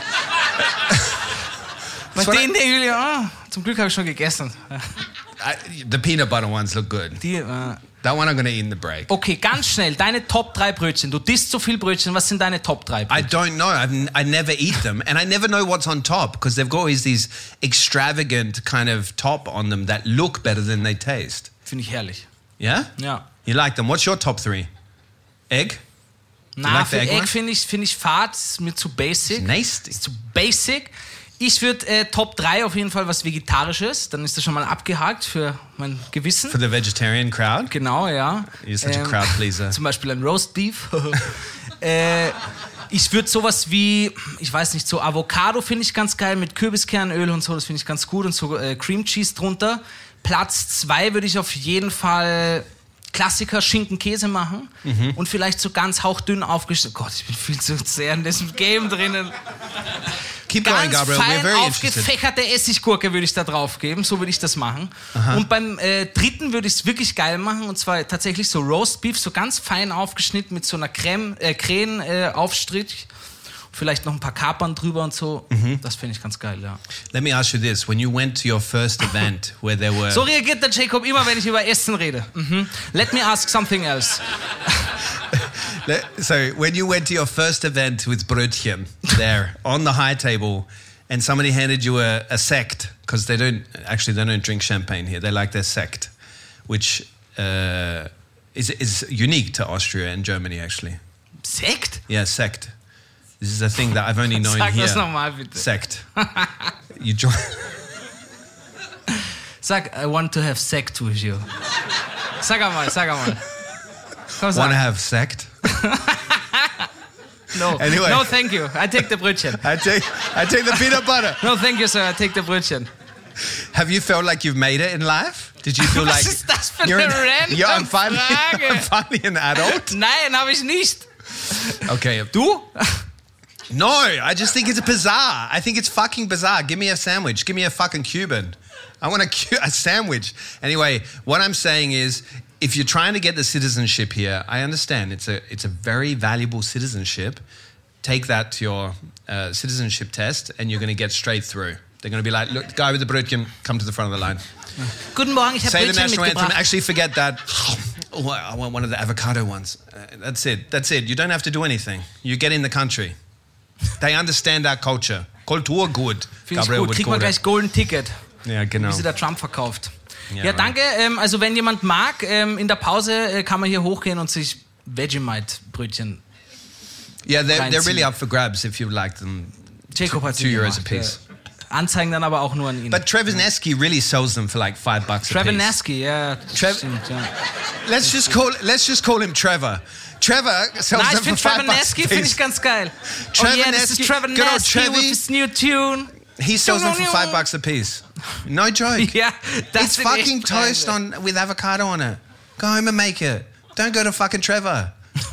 Bei denen denke ich, oh, zum Glück habe ich schon gegessen. I, the peanut butter ones look good. Die, äh, That one I'm going to eat in the break. okay, ganz schnell, deine Top drei Brötchen. Du disst so viel Brötchen, was sind deine Top drei I Brötchen? don't know. I've, n- I never eat them. And I never know what's on top because they've got always these extravagant kind of top on them that look better than they taste. Finde ich herrlich. Yeah? Ja. You like them. What's your top three? Egg? Do you Na, like the für egg Egg one? finde ich, find ich fad, ist mir zu basic. Nasty. Ist zu basic. Ich würde äh, Top drei auf jeden Fall was Vegetarisches, dann ist das schon mal abgehakt für mein Gewissen. For the vegetarian crowd? Genau, ja. You're such a crowd pleaser. Zum Beispiel ein Roast Beef. äh, ich würde sowas wie, ich weiß nicht, so Avocado finde ich ganz geil mit Kürbiskernöl und so, das finde ich ganz gut und so äh, Cream Cheese drunter. Platz zwei würde ich auf jeden Fall Klassiker Schinken-Käse machen Mhm. und vielleicht so ganz hauchdünn aufgeschnitten. Gott, ich bin viel zu sehr in diesem Game drinnen. Keep going, Ganz Gabriel. We're fein very interested. aufgefächerte Essiggurke würde ich da drauf geben, so würde ich das machen. Aha. Und beim äh, dritten würde ich es wirklich geil machen und zwar tatsächlich so Roast Beef, so ganz fein aufgeschnitten mit so einer Creme, äh, Creme äh, Aufstrich, vielleicht noch ein paar Kapern drüber und so. Mhm. Das finde ich ganz geil, ja. Let me ask you this. When you went to your first event where there were... So reagiert der Jacob immer, wenn ich über Essen rede. Mhm. Let me ask something else. Le- So, when you went to your first event with Brötchen there on the high table and somebody handed you a, a sect, because they don't, actually they don't drink champagne here, they like their sect, which uh, is, is unique to Austria and Germany actually. Sekt? Yeah, sect. This is a thing that I've only known Sag here. das nochmal bitte. Sect. You join... Sag, I want to have sect with you. Sag einmal, sag einmal. Komm, sag. Want to have sect? No. Anyway. No, thank you. I take the Brötchen. I take, I take the peanut butter. No, thank you, sir. I take the Brötchen. Have you felt like you've made it in life? Did you feel Was like ist das für you're eine an- random yeah, I'm finally, Frage? I'm finally an adult? Nein, habe ich nicht. Okay. Du? No, I just think it's bizarre. I think it's fucking bizarre. Give me a sandwich. Give me a fucking Cuban. I want a, cu- a sandwich. Anyway, what I'm saying is, if you're trying to get the citizenship here, I understand it's a it's a very valuable citizenship. Take that to your uh, citizenship test, and you're going to get straight through. They're going to be like, look, the guy with the Brötchen, come to the front of the line. Guten Morgen, ich habe Say the Brötchen national anthem. mitgebracht. Actually, forget that. Oh, I want one of the avocado ones. Uh, that's it. That's it. You don't have to do anything. You get in the country. They understand our culture. Kulturgut. Finde ich Gabriel gut. would Kriegt call man it. gleich Golden Ticket, Ja, genau. wie sie der Trump verkauft. Ja, Ja, right. danke. Ähm, also wenn jemand mag, ähm, in der Pause äh, kann man hier hochgehen und sich Vegemite-Brötchen. Yeah, they're, they're reinziehen. really up for grabs if you like them. Jacob hat Two sie euros a gemacht, piece. ja. Anzeigen dann aber auch nur an ihn. But Trevinesky really sells them for like five bucks a Trevor piece. Nasky, ja. Trev- stimmt, ja. Let's just call let's just call him Trevor. Trevor sells Na, ich them for finde five Trevor bucks Nasky a finde piece. ich ganz geil. Trevor oh yeah, this Nasky- is Trevor good old Nasky with Trevi. his new tune. He sells them for five bucks a piece. No joke. Ja, das It's sind echt fucking toast Preise. on with avocado on it. Go home and make it. Don't go to fucking Trevor.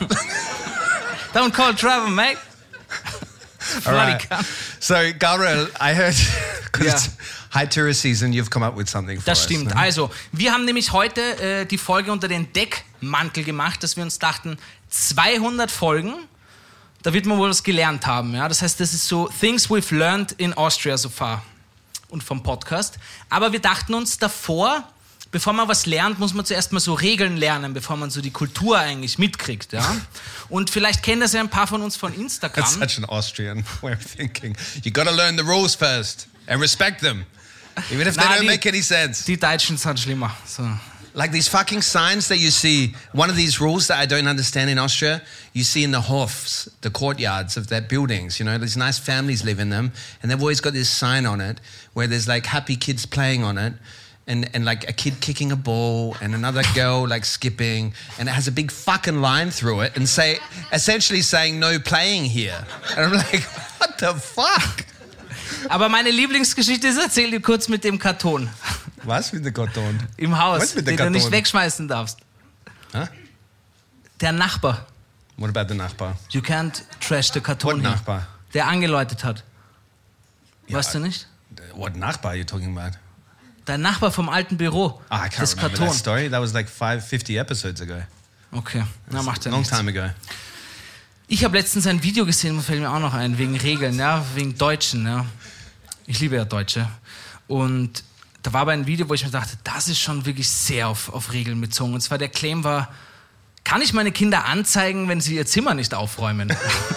Don't call Trevor, mate. All Bloody right. cunt. So, Gabriel, I heard because Yeah. it's high tourist season, you've come up with something for Das us. stimmt. ne? Also, wir haben nämlich heute äh, die Folge unter den Deckmantel gemacht, dass wir uns dachten, zweihundert Folgen, da wird man wohl was gelernt haben. Ja? Das heißt, das ist so Things we've learned in Austria so far und vom Podcast. Aber wir dachten uns davor, bevor man was lernt, muss man zuerst mal so Regeln lernen, bevor man so die Kultur eigentlich mitkriegt. Ja? Und vielleicht kennen das ja ein paar von uns von Instagram. That's such an Austrian way of thinking. You got to learn the rules first and respect them, even if they Na, don't die- make any sense. Die Deutschen sind schlimmer. So. Like these fucking signs that you see, one of these rules that I don't understand in Austria, you see in the Hofs, the courtyards of their buildings, you know, these nice families live in them, and they've always got this sign on it where there's like happy kids playing on it, and, and like a kid kicking a ball, and another girl like skipping, and it has a big fucking line through it, and say, essentially saying no playing here. And I'm like, what the fuck? Aber meine Lieblingsgeschichte ist, erzähl dir kurz mit dem Karton. Was mit dem Karton? Im Haus, Was mit dem den Karton? du nicht wegschmeißen darfst. Huh? Der Nachbar. What about the Nachbar? You can't trash the Karton. What hier. Nachbar? Der angeläutet hat. Ja, weißt du nicht? What Nachbar are you talking about? Dein Nachbar vom alten Büro. Ah, I can't das remember Karton. that story. That was like five, fifty episodes ago. Okay, na macht ja Long nichts. time ago. Ich habe letztens ein Video gesehen, fällt mir auch noch ein, wegen Regeln, ja, wegen Deutschen, ja. Ich liebe ja Deutsche. Und da war aber ein Video, wo ich mir dachte, das ist schon wirklich sehr auf, auf Regeln bezogen. Und zwar der Claim war, kann ich meine Kinder anzeigen, wenn sie ihr Zimmer nicht aufräumen?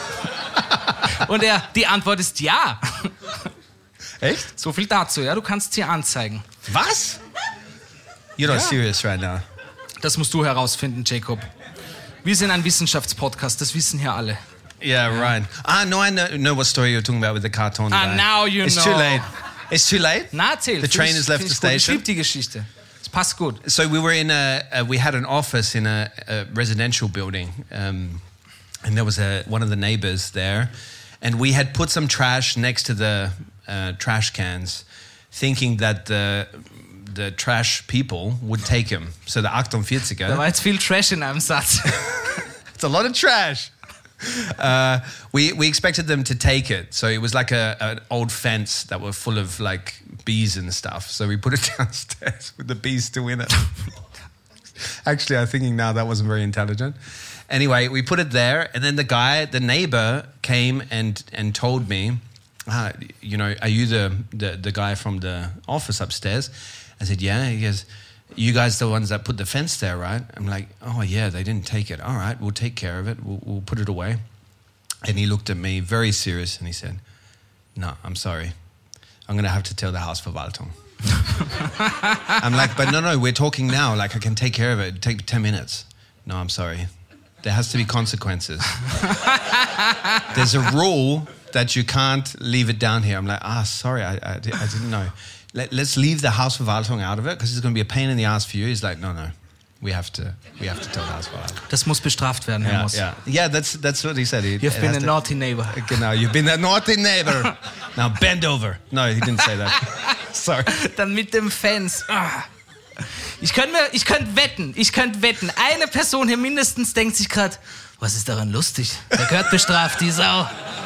Und er, die Antwort ist ja. Echt? So viel dazu, ja, du kannst sie anzeigen. Was? You're not Ja. serious right now. Das musst du herausfinden, Jacob. Wir sind ein Wissenschaftspodcast, das wissen hier alle. Yeah, right. Ah, no, I know, know what story you're talking about with the carton Ah, guy. now you it's know. too late. It's too late? Na, erzähl. The train has left the station. Ich liebe die Geschichte. Es passt gut. So we were in a, uh, we had an office in a, a residential building, um, and there was a, one of the neighbors there, and we had put some trash next to the uh, trash cans, thinking that the the trash people would take him. So the achtundvierziger. Da war jetzt viel Trash in einem Satz. It's a lot of trash. Uh, we we expected them to take it, so it was like a an old fence that were full of like bees and stuff. So we put it downstairs with the bees still in it. Actually, I'm thinking now that wasn't very intelligent. Anyway, we put it there, and then the guy, the neighbor, came and and told me, ah, you know, are you the, the the guy from the office upstairs? I said, yeah. He goes, you guys the ones that put the fence there, right? I'm like, oh yeah, they didn't take it. All right, we'll take care of it. We'll, we'll put it away. And he looked at me very serious and he said, no, I'm sorry. I'm going to have to tell the Hausverwaltung. I'm like, but no, no, we're talking now. Like, I can take care of it. It'll take ten minutes. No, I'm sorry. There has to be consequences. There's a rule that you can't leave it down here. I'm like, ah, sorry, I, I, I didn't know. Let, let's leave the Hausverwaltung out of it because it's going to be a pain in the ass for you. He's like, no, no, we have to, we have to tell the Hausverwaltung. Das muss bestraft werden, Herr Yeah, Moss. yeah, yeah. That's that's what he said. He, You've it been has a to- naughty neighbor. Genau, you've been a naughty neighbor. Now bend over. No, he didn't say that. Sorry. Dann mit dem Fans. Ah. Ich könnte mir, ich könnte wetten, ich könnte wetten. Eine Person hier mindestens denkt sich gerade, was ist daran lustig? Der gehört bestraft, die Sau.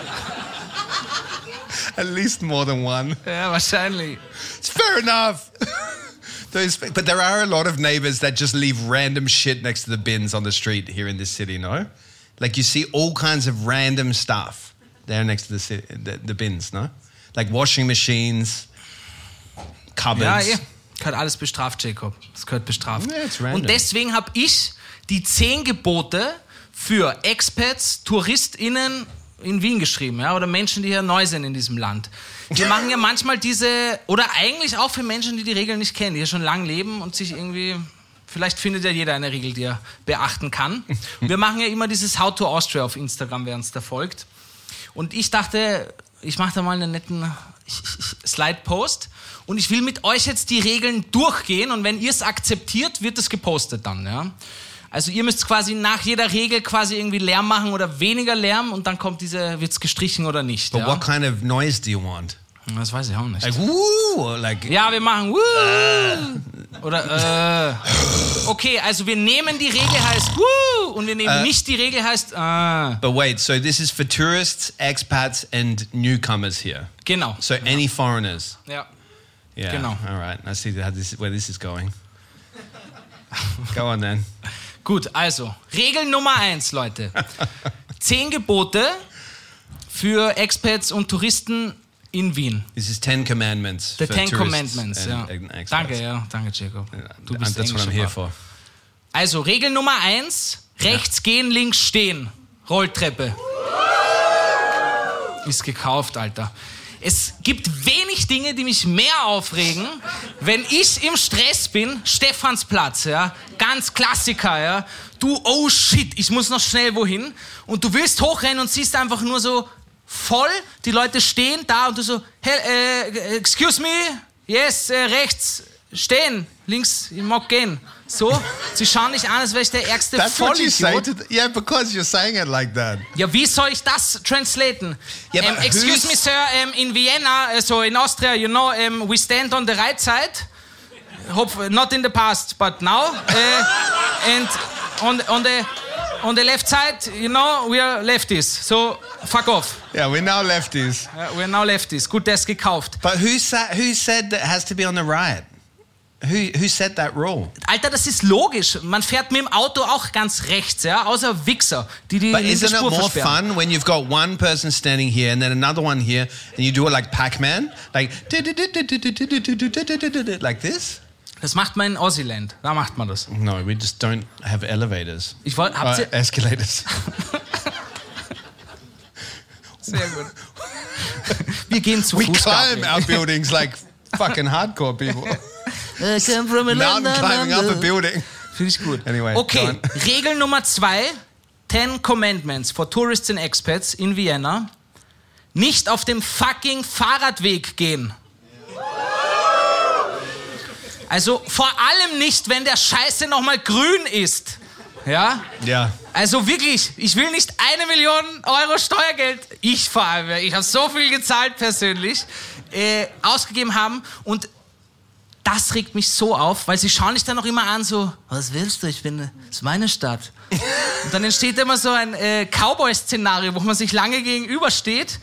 At least more than one. Ja, wahrscheinlich. It's fair enough. Those, but there are a lot of neighbors that just leave random shit next to the bins on the street here in this city, no? Like you see all kinds of random stuff there next to the, ci- the, the bins, no? Like washing machines, Ja, cupboards. eh. Gehört alles bestraft, Jacob. Das gehört bestraft. Yeah, it's random. Und deswegen habe ich die zehn Gebote für Expats, TouristInnen in Wien geschrieben, ja, oder Menschen, die hier neu sind in diesem Land. Wir machen ja manchmal diese, oder eigentlich auch für Menschen, die die Regeln nicht kennen, die hier schon lang leben und sich irgendwie, vielleicht findet ja jeder eine Regel, die er beachten kann. Und wir machen ja immer dieses How to Austria auf Instagram, wer uns da folgt. Und ich dachte, ich mache da mal einen netten Slide-Post und ich will mit euch jetzt die Regeln durchgehen und wenn ihr es akzeptiert, wird es gepostet dann, ja. Also ihr müsst quasi nach jeder Regel quasi irgendwie Lärm machen oder weniger Lärm und dann kommt diese, wird's gestrichen oder nicht. But ja? what kind of noise do you want? Das weiß ich auch nicht. Like woo, or like Ja, wir machen woo oder äh. Okay, also wir nehmen die Regel heißt woo und wir nehmen Äh. nicht die Regel heißt ah. But wait, so this is for tourists, expats, and newcomers here. Genau. So any foreigners. Ja. Yeah. Genau. All right. I see how this, where this is going. Go on then. Gut, also Regel Nummer eins, Leute. Zehn Gebote für Expats und Touristen in Wien. This is Ten Commandments. The for Ten tourists Commandments, and- ja. and expats. Danke, ja, danke, Jacob. Du bist That's what I'm englischer here Bart. for. Also Regel Nummer eins: rechts gehen, links stehen. Rolltreppe. Ist gekauft, Alter. Es gibt wenig Dinge, die mich mehr aufregen, wenn ich im Stress bin. Stephansplatz, ja, ganz Klassiker, ja. Du, oh shit, ich muss noch schnell wohin. Und du willst hochrennen und siehst einfach nur so voll, die Leute stehen da und du so, hey, äh, excuse me, yes, äh, rechts, stehen, links, ich mag gehen. So, sie schauen nicht an, als wäre ich der ärgste That's what you say Vollidiot. to, yeah, because you're saying it like that. Ja, wie soll ich das translaten? Yeah, um, but excuse who's- me, sir, um, in Vienna, uh, so in Austria, you know, um, we stand on the right side. Hope not in the past, but now. Uh, and on, on the on the left side, you know, we are lefties. So fuck off. Yeah, we're now lefties. Uh, we're now lefties. Gut, der ist gekauft. But who sa- who said that it has to be on the right? Who who said that rule? Alter, das ist logisch. Man fährt mit dem Auto auch ganz rechts, ja, außer Wichser, die die But linke isn't it Spur more versperren. fun when you've got one person standing here and then another one here and you do it like Pac-Man? Like like this? Das macht man in Aussieland. Da macht man das. No, we just don't have elevators. Ich wollte, habt ihr... Uh, escalators. Sehr gut. Wir gehen zu We Fuß. climb Gabriel. our buildings like fucking hardcore people. I come from a Mountain London, climbing up a London. building. Finde ich gut. Anyway, go Okay, on. Regel Nummer zwei. Ten Commandments for Tourists and Expats in Vienna. Nicht auf dem fucking Fahrradweg gehen. Also vor allem nicht, wenn der Scheiße nochmal grün ist. Ja? Yeah. Also wirklich, ich will nicht eine Million Euro Steuergeld, ich vor allem, ich habe so viel gezahlt persönlich, äh, ausgegeben haben und das regt mich so auf, weil sie schauen dich dann noch immer an, so, was willst du, ich bin, das ist meine Stadt. Und dann entsteht immer so ein äh, Cowboy-Szenario, wo man sich lange gegenübersteht.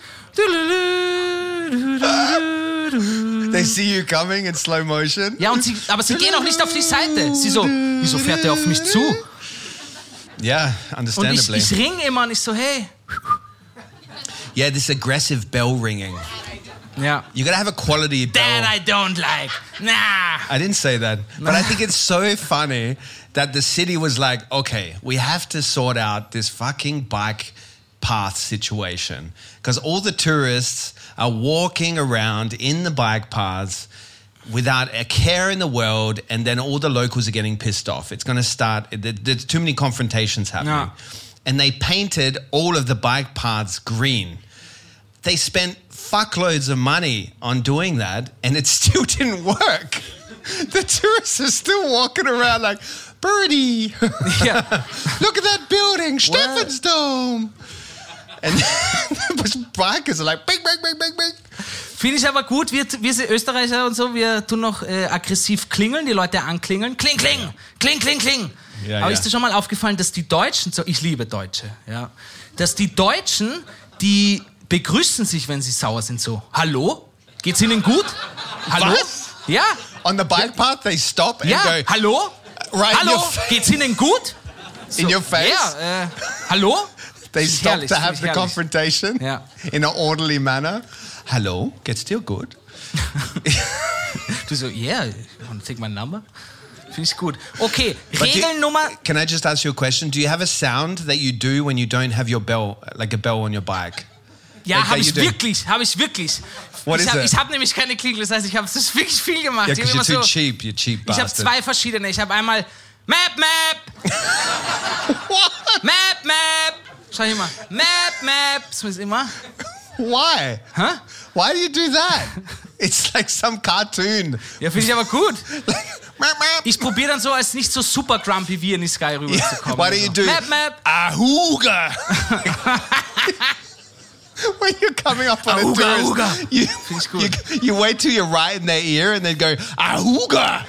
They see you coming in slow motion. Ja, und sie, aber sie gehen auch nicht auf die Seite. Sie so, wieso fährt der auf mich zu? Yeah, Und ich, understandably. ich ring immer und ich so, hey. Yeah, this aggressive bell ringing. Yeah. You gotta have a quality bell. That I don't like. Nah. I didn't say that. But I think it's so funny that the city was like, okay, we have to sort out this fucking bike path situation. Because all the tourists are walking around in the bike paths without a care in the world, and then all the locals are getting pissed off. It's going to start, there's too many confrontations happening. Yeah. And they painted all of the bike paths green. They spent fuckloads of money on doing that, and it still didn't work. The tourists are still walking around like, Birdie, Yeah. look at that building, Stephansdom. And the bikers are like, bing, bing, bing, bing, bing. Finde ich aber gut, wir, wir Österreicher und so, wir tun noch äh, aggressiv klingeln, die Leute anklingeln. Kling, kling, kling, kling, kling. Ja, aber ja. ist dir schon mal aufgefallen, dass die Deutschen, so, ich liebe Deutsche, ja, dass die Deutschen, die begrüßen sich, wenn sie sauer sind, so, hallo? Geht's Ihnen gut? Hallo? Was? Ja. On the bike path, they stop and Ja, go, hallo? right in Hallo? your fa- Geht's Ihnen gut? in your face. Ja, äh, hallo? They Das ist stop herrlich, to das have ist the herrlich. confrontation Ja. in an orderly manner. Hello, geht's dir gut? Du so, yeah, you wanna take my number? Finde ich gut. Okay, But do- Regel Nummer... Can I just ask you a question? Do you have a sound that you do when you don't have your bell, like a bell on your bike? Ja, Like habe that ich you do? wirklich, habe ich wirklich. What ich is habe it? hab nämlich keine Klingel, das heißt, ich habe das wirklich viel gemacht. Yeah, Ich because hab you're immer too so, cheap, you cheap ich habe bastard. zwei verschiedene. Ich habe einmal Map, Map. Map, Map. Schau hier mal. Map, Map. Das ist immer. Why? Huh? Why do you do that? It's like some cartoon. Ja, finde ich aber gut. Ich probiere dann so, als nicht so super grumpy wie in die Sky rüberzukommen. Why do you do Map, Map. Ahuga? When you're coming up on Ahuga, a tourist, ahuga. you, Finde ich gut. you, you wait till you're right in their ear and then go, Ahuga!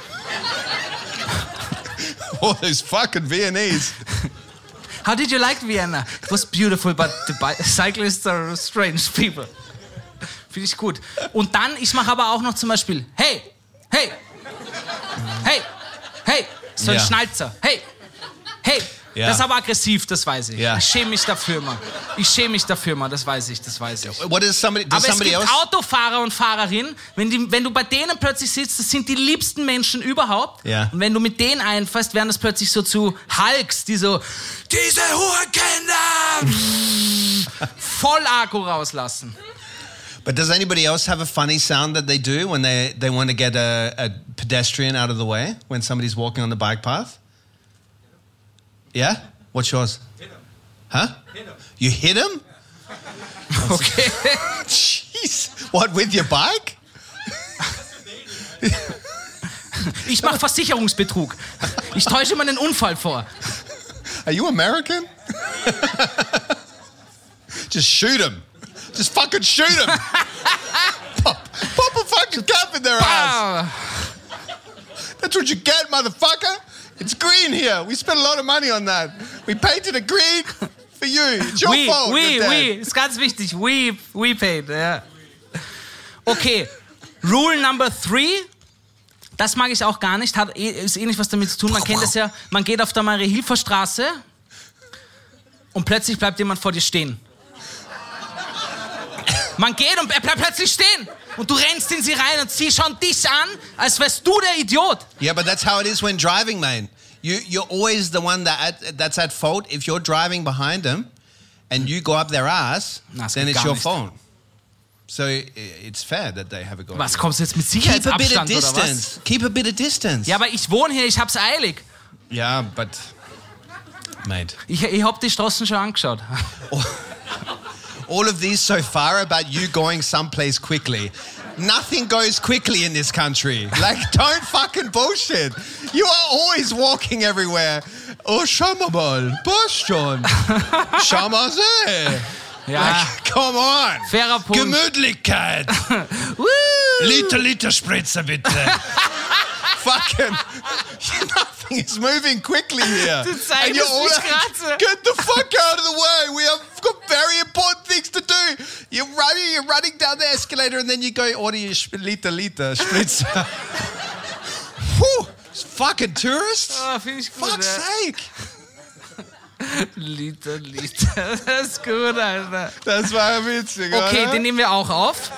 All those fucking Viennese. How did you like Vienna? It was beautiful, but the bi- cyclists are strange people. Finde ich gut. Und dann, ich mache aber auch noch zum Beispiel, hey, hey, hey, hey, so ein Ja. Schnalzer, hey, hey. Ja. Das ist aber aggressiv, das weiß ich. Ja. Ich schäme mich dafür immer. Ich schäme mich dafür immer, das weiß ich, das weiß ich. What is somebody, does Aber es somebody gibt else? Autofahrer und Fahrerinnen, wenn, die, wenn du bei denen plötzlich sitzt, das sind die liebsten Menschen überhaupt. Ja. Und wenn du mit denen einfasst, werden das plötzlich so zu Hulks, die so, diese Hurkinder, voll Akku rauslassen. But does anybody else have a funny sound that they do when they, they want to get a, a pedestrian out of the way when somebody's walking on the bike path? Yeah? What's yours? Hit him. Huh? Hit him. You hit him? Okay. Jeez. What, with your bike? Ich mache Versicherungsbetrug. Ich täusche immer einen Unfall vor. Are you American? Just shoot him. Just fucking shoot him. pop, pop a fucking cap in their ass. That's what you get, motherfucker. It's green here. We spent a lot of money on that. We painted it green for you. It's your we, fault. We, we, ist ganz wichtig. We, we paid. Ja. Okay, Rule number three. Das mag ich auch gar nicht. Hat ist eh nicht was damit zu tun. Man kennt es ja. Man geht auf der Marie-Hilfer-Straße und plötzlich bleibt jemand vor dir stehen. Man geht und er bleibt plötzlich stehen. Und du rennst in sie rein und sie schauen dich an, als wärst du der Idiot. Yeah, but that's how it is when driving, man. You, you're always the one that at, that's at fault. If you're driving behind them and you go up their ass, Na, then it's gar your nicht. fault. So it's fair that they have a go. Was, kommst du jetzt mit Keep a bit of Sicherheitsabstand oder was? distance. Keep a bit of distance. Ja, aber ich wohne hier, ich hab's eilig. Yeah, but mate. Ich, ich hab die Straßen schon angeschaut. All of these so far about you going someplace quickly. Nothing goes quickly in this country. Like, don't fucking bullshit. You are always walking everywhere. Oh, schau mal mal. Passt schon. Schau mal sehr. Ja. Like, come on. Fairer Punkt. Gemütlichkeit. Liter, Liter Spritzer, bitte. Fucking, nothing is moving quickly here. Du zeigst And you're all mich like, gerade. get the fuck out of the way. We have got very important things to do. You're running, you're running down the escalator and then you go order your sp- Liter, Liter Spritzer. Whew, fucking tourists. Oh, finde ich gut. Fuck's ja. sake. Liter, Liter. Das ist gut, Alter. Das war witzig, Okay, oder? den nehmen wir auch auf.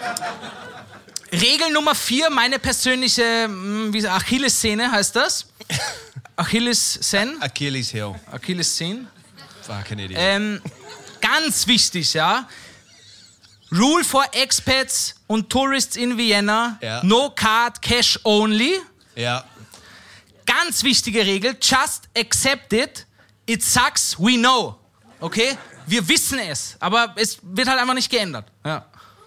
Regel Nummer vier, meine persönliche mh, wie Achillessehne heißt das. Achillessehne. Achilles heel. Achillessehne. Fucking idiot. Ähm, ganz wichtig, ja. Rule for expats und Tourists in Vienna. Ja. No card, cash only. Ja. Ganz wichtige Regel. Just accept it. It sucks, we know. Okay? Wir wissen es. Aber es wird halt einfach nicht geändert. Ja.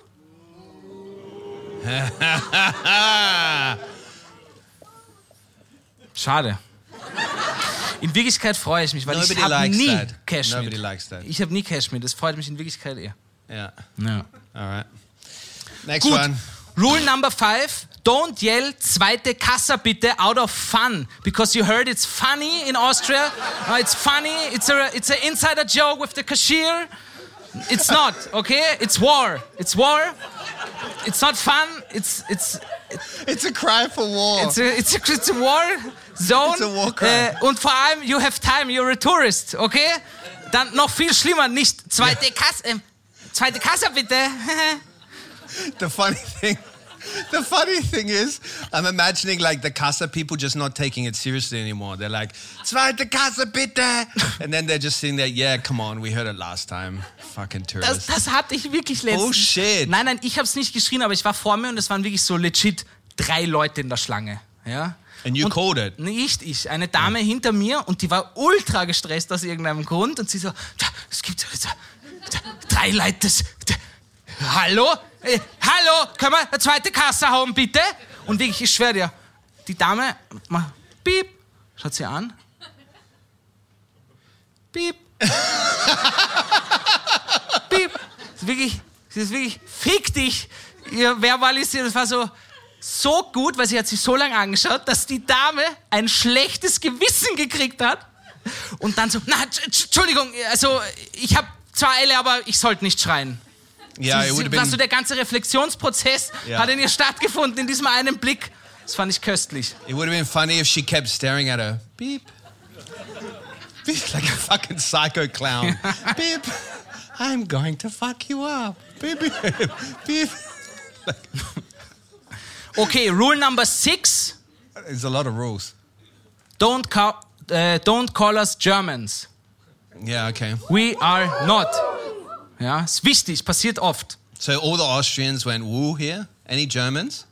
Schade. In Wirklichkeit freue ich mich, weil Nobody ich habe likes nie that. Cash Nobody mit. likes that. Ich habe nie Cash mit. Das freut mich in Wirklichkeit eher. Yeah. Ja. All right. Next Gut. one. Rule number five. Don't yell zweite Kassa bitte out of fun. Because you heard it's funny in Austria. Uh, it's funny. It's a it's an insider joke with the cashier. It's not, okay? It's war. It's war. It's not fun. It's it's It's a cry for war. it's a it's a, it's a war zone. It's a war cry. Äh, und vor allem, you have time. You're a tourist, okay? Dann noch viel schlimmer, nicht zweite Kasse. Äh, zweite Kasse bitte. The funny thing, the funny thing is, I'm imagining like the Casa people just not taking it seriously anymore. They're like, zweite Casa bitte. And then they're just sitting there, yeah, come on, we heard it last time. Fucking Das, tourists. das hatte ich wirklich letztens. Oh shit. Nein, nein, ich habe es nicht geschrien, aber ich war vor mir und es waren wirklich so legit drei Leute in der Schlange. Ja? And you und called it. Nicht ich, eine Dame hinter mir und die war ultra gestresst aus irgendeinem Grund und sie so, es gibt so, drei Leute, das, hallo? Äh, hallo, können wir eine zweite Kasse haben, bitte? Und wirklich, ich schwöre dir, die Dame, macht piep, schaut sie an. Piep. Piep. Das ist wirklich, das ist wirklich, fick dich. Ihr verbalisiert, das war so, so gut, weil sie hat sich so lange angeschaut, dass die Dame ein schlechtes Gewissen gekriegt hat. Und dann so, na, Entschuldigung, also ich habe zwar Eile, aber ich sollte nicht schreien. Yeah, sie, it would have sie, been. so der ganze Reflexionsprozess Ja. hat in ihr stattgefunden, in diesem einen Blick. Das fand ich köstlich. It would have been funny if she kept staring at her. Beep. Beep, like a fucking psycho clown. Beep. I'm going to fuck you up. Beep, beep, beep. Okay, rule number six. There's a lot of rules. Don't, ca- uh, don't call us Germans. Yeah, okay. We are not. Ja, ist wichtig, passiert oft. So all the Austrians went woo here. Any Germans?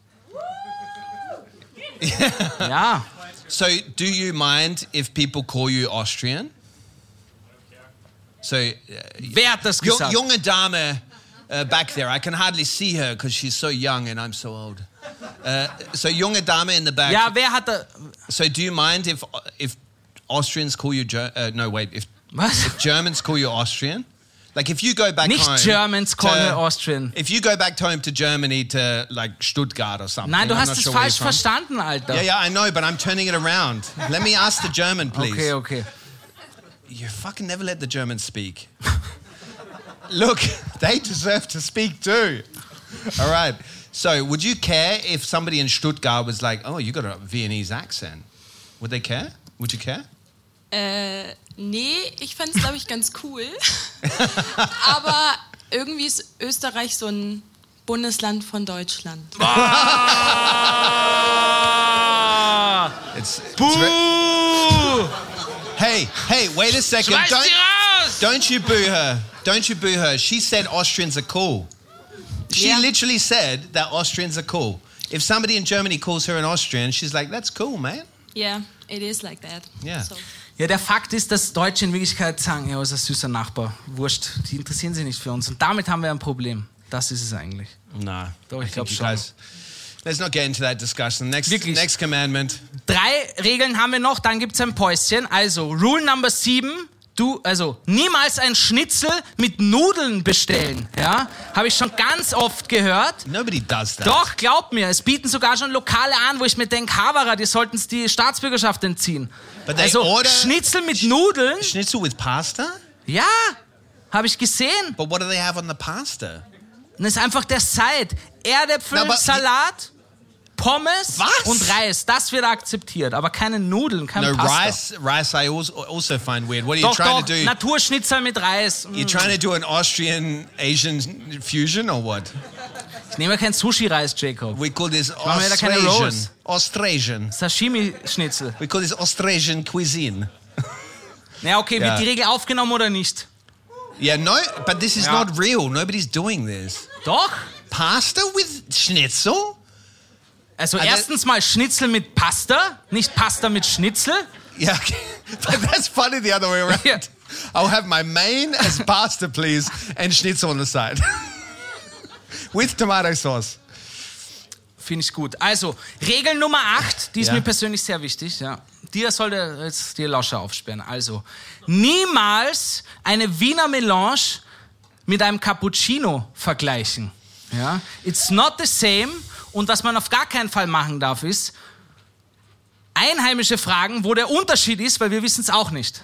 Ja. So do you mind if people call you Austrian? So, uh, Wer hat das gesagt? Junge Dame uh, back there. I can hardly see her because she's so young and I'm so old. Uh, so junge Dame in the back. Ja, wer hat da... So do you mind if if Austrians call you Ger- uh, no wait if, Was? if Germans call you Austrian? Like if you go back Nicht home Germans call to, me Austrian. If you go back home to Germany to like Stuttgart or something. Nein, du I'm hast not es sure where falsch you're from. verstanden, Alter. Yeah, yeah, I know, but I'm turning it around. Let me ask the German, please. Okay, okay. You fucking never let the Germans speak. Look, they deserve to speak too. All right. So, would you care if somebody in Stuttgart was like, "Oh, you got a Viennese accent"? Would they care? Would you care? Äh, nee, ich fände es, glaube ich, ganz cool. Aber irgendwie ist Österreich so ein Bundesland von Deutschland. It's, it's re- hey, hey, wait a second. Schmeiß Don't, sie raus! don't you boo her. Don't you boo her. She said Austrians are cool. She Yeah. literally said that Austrians are cool. If somebody in Germany calls her an Austrian, she's like, that's cool, man. Yeah, it is like that. Yeah. So. Ja, der Fakt ist, dass Deutsche in Wirklichkeit sagen, ja, ist ein süßer Nachbar. Wurscht, die interessieren sich nicht für uns. Und damit haben wir ein Problem. Das ist es eigentlich. Nah. Doch, I ich glaube think you schon. guys- Let's not get into that discussion. Next, Wirklich. next commandment. Drei Regeln haben wir noch, dann gibt es ein Päuschen. Also, Rule Number sieben. Du, also, niemals ein Schnitzel mit Nudeln bestellen. Ja, habe ich schon ganz oft gehört. Nobody does that. Doch, glaub mir, es bieten sogar schon Lokale an, wo ich mir denke, Havara, die sollten die Staatsbürgerschaft entziehen. But they Also, order- Schnitzel mit Nudeln? Schnitzel with pasta? Ja, habe ich gesehen. But what do they have on the pasta? Das ist einfach der Side. Erdäpfel, Na, aber- Salat, Pommes Was? und Reis. Das wird akzeptiert, aber keine Nudeln, kein No, Pasta. rice Rice I also, also find weird. What are you Doch, trying doch, to do? Naturschnitzel mit Reis. You trying to do an Austrian Asian fusion or what? Ich nehme kein Sushi-Reis, Jacob. We call this Machen wir da keine Austrasian. Rolls? Austrasian. Sashimi-Schnitzel. We call this Austrasian cuisine. Na okay, Ja. wird die Regel aufgenommen oder nicht? Yeah, no, but this is Ja. not real. Nobody's doing this. Doch. Pasta with schnitzel? Also Also- erstens mal Schnitzel mit Pasta, nicht Pasta mit Schnitzel. Yeah, okay. But that's funny the other way around. Yeah. I'll have my main as pasta, please, and schnitzel on the side. With tomato sauce. Finde ich gut. Also, Regel Nummer acht, die ist Ja. mir persönlich sehr wichtig. Ja. Dir sollte jetzt die Lauscher aufsperren. Also, niemals eine Wiener Melange mit einem Cappuccino vergleichen. Ja. It's not the same. Und was man auf gar keinen Fall machen darf, ist Einheimische fragen, wo der Unterschied ist, weil wir wissen es auch nicht.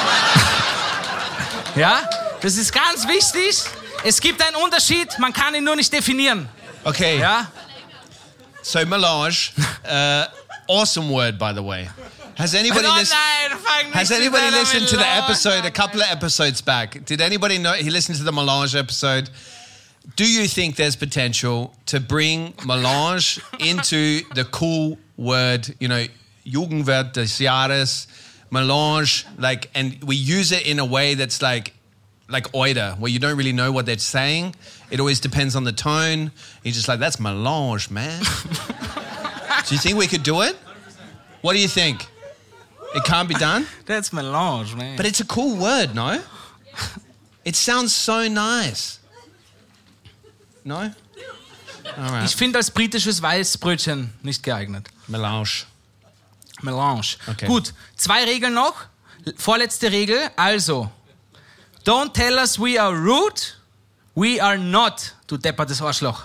Ja, das ist ganz wichtig. Es gibt einen Unterschied, man kann ihn nur nicht definieren. Okay. Ja. So melange, uh, awesome word, by the way. Has anybody Oh listened? nein, fang nicht Has mit anybody deiner listened to the Melange episode an. a couple of episodes back? Did anybody know he listened to the melange episode? Do you think there's potential to bring melange into the cool word, you know, Jugendwort des Jahres, melange, like, and we use it in a way that's like, like oida, where you don't really know what they're saying. It always depends on the tone. You're just like, that's melange, man. Do you think we could do it? What do you think? It can't be done? That's melange, man. But it's a cool word, no? It sounds so nice. No? All right. Ich finde als britisches Weißbrötchen nicht geeignet. Melange. Melange. Okay. Gut, zwei Regeln noch. Vorletzte Regel. Also, don't tell us we are rude. We are not, du deppertes Arschloch.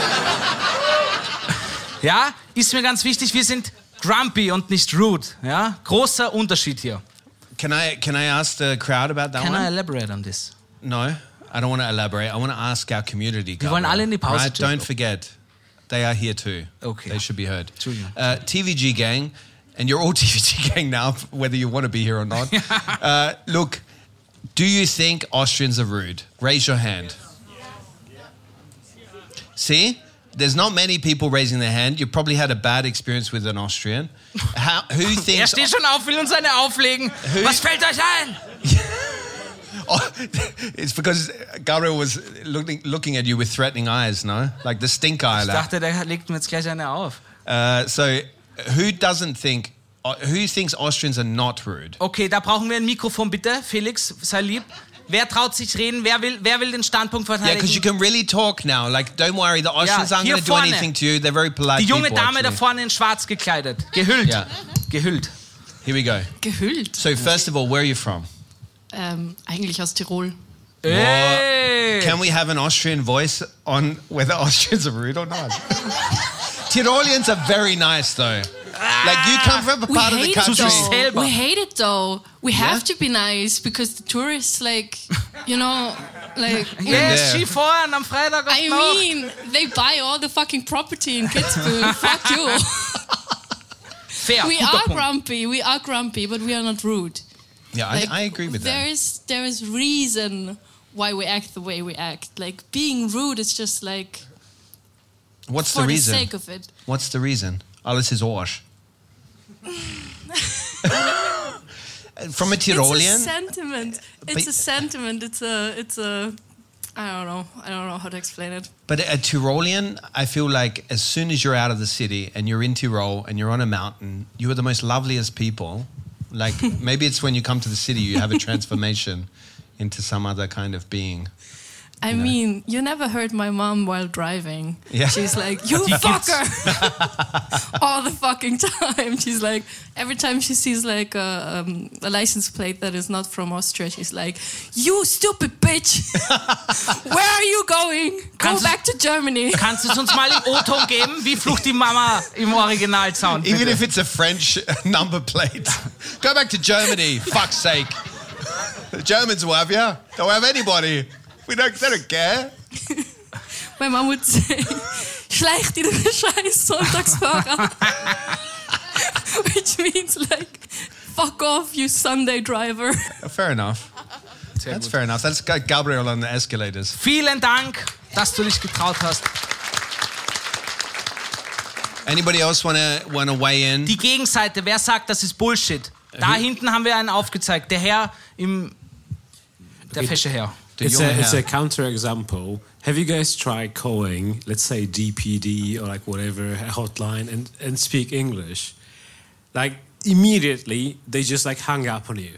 Ja, ist mir ganz wichtig. Wir sind grumpy und nicht rude. Ja, großer Unterschied hier. Can I can I ask the crowd about that Can one? I elaborate on this? No, I don't want to elaborate. I want to ask our community. Wir wollen Gabriel. alle in die Pause, Right? Jacob. Don't forget, they are here too. Okay. They should be heard. Entschuldigung. Uh, T V G gang, and you're all T V G gang now, whether you want to be here or not. uh, look, do you think Austrians are rude? Raise your hand. See? There's not many people raising their hand. You probably had a bad experience with an Austrian. How, who Er thinks steht schon auf, will uns eine auflegen. Who- Was fällt euch ein? Oh, it's because Gabriel was looking looking at you with threatening eyes, no? Like the stink eye. Ich dachte, der legt mir jetzt gleich eine auf. Uh, so, who doesn't think, who thinks Austrians are not rude? Okay, da brauchen wir ein Mikrofon, bitte. Felix, sei lieb. Wer traut sich reden? Wer will, wer will den Standpunkt verteidigen? Yeah, because you can really talk now. Like, don't worry, the Austrians Ja, aren't hier going to do vorne. anything to you. They're very polite Die junge people, Dame da actually. vorne in schwarz gekleidet. Gehüllt. Ja. Gehüllt. Here we go. Gehüllt. So, first of all, where are you from? Ähm, eigentlich aus Tirol. Hey. Can we have an Austrian voice on whether Austrians are rude or not? Tyroleans are very nice, though. Like, you come from a We part of the hate country. it though. We hate it though. We Yeah? have to be nice because the tourists, like, you know, like. Yeah, Skifahren am Freitag auf I Nacht. mean, they buy all the fucking property in Kitzbühel. Fuck you. Fair. We guter are Punkt. grumpy. We are grumpy, but we are not rude. Yeah, Like, I, I agree with there that. is there is reason why we act the way we act. Like being rude is just like What's for the the reason? sake of it. What's the reason? Alles ist Arsch. From a Tyrolean? It's a sentiment. It's But- a sentiment. It's a it's a I don't know. I don't know how to explain it. But a Tyrolean, I feel like as soon as you're out of the city and you're in Tyrol and you're on a mountain, you are the most loveliest people. Like, maybe it's when you come to the city, you have a transformation into some other kind of being. I mean, you never heard my mom while driving. Yeah. She's like, you fucker! All the fucking time. She's like, every time she sees like a, um, a license plate that is not from Austria, she's like, you stupid bitch! Where are you going? Go Kannst- back to Germany. Kannst du es uns mal im O-Ton geben? Wie flucht die Mama im Originalsound? Even bitte? if it's a French number plate. Go back to Germany, fuck's sake. The Germans will have you. They'll have anybody. We don't, they don't care. My mom would say, schleich dir den scheiß Sonntagsfahrer. Which means like, fuck off, you Sunday driver. Fair enough. That's fair enough. That's got Gabriel on the escalators. Vielen Dank, dass du dich getraut hast. Anybody else wanna wanna weigh in? Die Gegenseite, wer sagt, das ist Bullshit? Da hinten haben wir einen aufgezeigt. Der Herr im... Der fesche Herr. It's a, it's a counterexample. Have you guys tried calling, let's say D P D or like whatever, a hotline and, and speak English? Like immediately they just like hung up on you.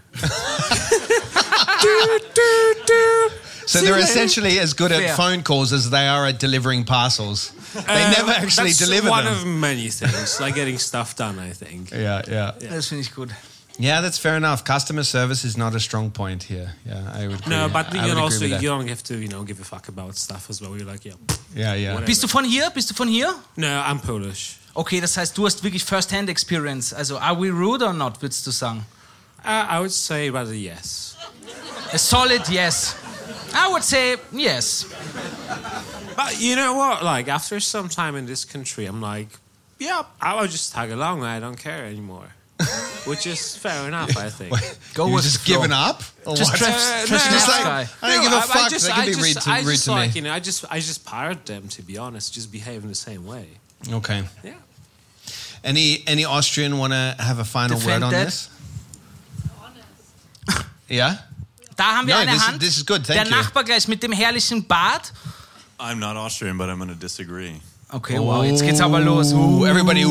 So they're essentially as good at Fair. phone calls as they are at delivering parcels. They Uh, never actually that's deliver one them. of many things, like getting stuff done, I think. Yeah, yeah. Das finde ich gut. Yeah, that's fair enough. Customer service is not a strong point here. Yeah, I would agree. No, but I you would know, agree also with that. you don't have to, you know, give a fuck about stuff as well. You're like, yeah. Yeah, yeah. Whatever. Bist du von hier? Bist du von hier? No, I'm Polish. Okay, das heißt, du hast wirklich First-Hand Experience. Also, are we rude or not, würdest du sagen? Uh, I would say rather yes. A solid yes. I would say yes. But you know what? Like after some time in this country, I'm like, yeah, I'll just tag along. I don't care anymore. Which is fair enough, I think. Go you with just the flow. given up? Or Just what? trust- Uh, trust no, this I- guy. I don't no, give a I- I fuck. just- They can I be just- rude to- I rude just to me. like, you know, I just, I just pirate them. To be honest, just behave in the same way. Okay. Yeah. Any any Austrian want to have a final Defend word on that? this? Yeah? Da haben wir No, eine this- Hand. this is good, thank Der you. Nachbar gleich mit dem herrlichen Bart. I'm not Austrian, but I'm going to disagree. Okay, wow, jetzt geht's aber los. Ooh, everybody,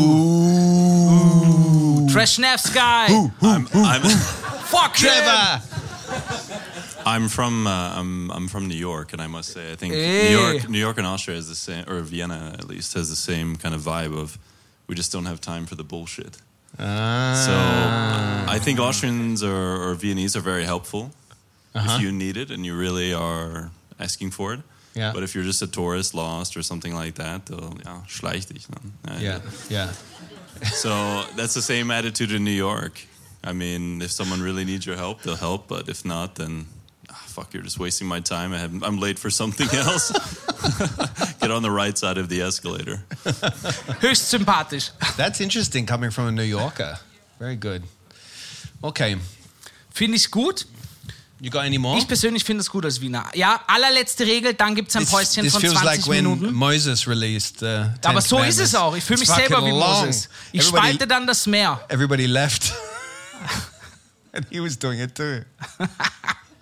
ooh. Trashnevsky. I'm, I'm, Fuck Trevor. I'm from uh, I'm I'm from New York, and I must say I think Hey. New York New York and Austria has the same, or Vienna at least has the same kind of vibe of we just don't have time for the bullshit. Ah. So I think Austrians or, or Viennese are very helpful Uh-huh. if you need it and you really are asking for it. Yeah. But if you're just a tourist lost or something like that, they'll yeah, schleich dich. Ne? Yeah, yeah. So that's the same attitude in New York. I mean, if someone really needs your help, they'll help. But if not, then ah, fuck, you're just wasting my time. I have, I'm late for something else. Get on the right side of the escalator. Höchst sympathisch. That's interesting coming from a New Yorker. Very good. Okay. Finde ich gut. You got any more? Ich persönlich finde es gut als Wiener. Ja, allerletzte Regel, dann gibt es ein This, Päuschen this von feels zwanzig like when Minuten. Moses released uh, Ten Aber so ist Commandments. es auch. Ich fühle mich It's selber fucking wie long. Moses. Ich Everybody- spalte dann das Meer. Everybody left. And he was doing it too.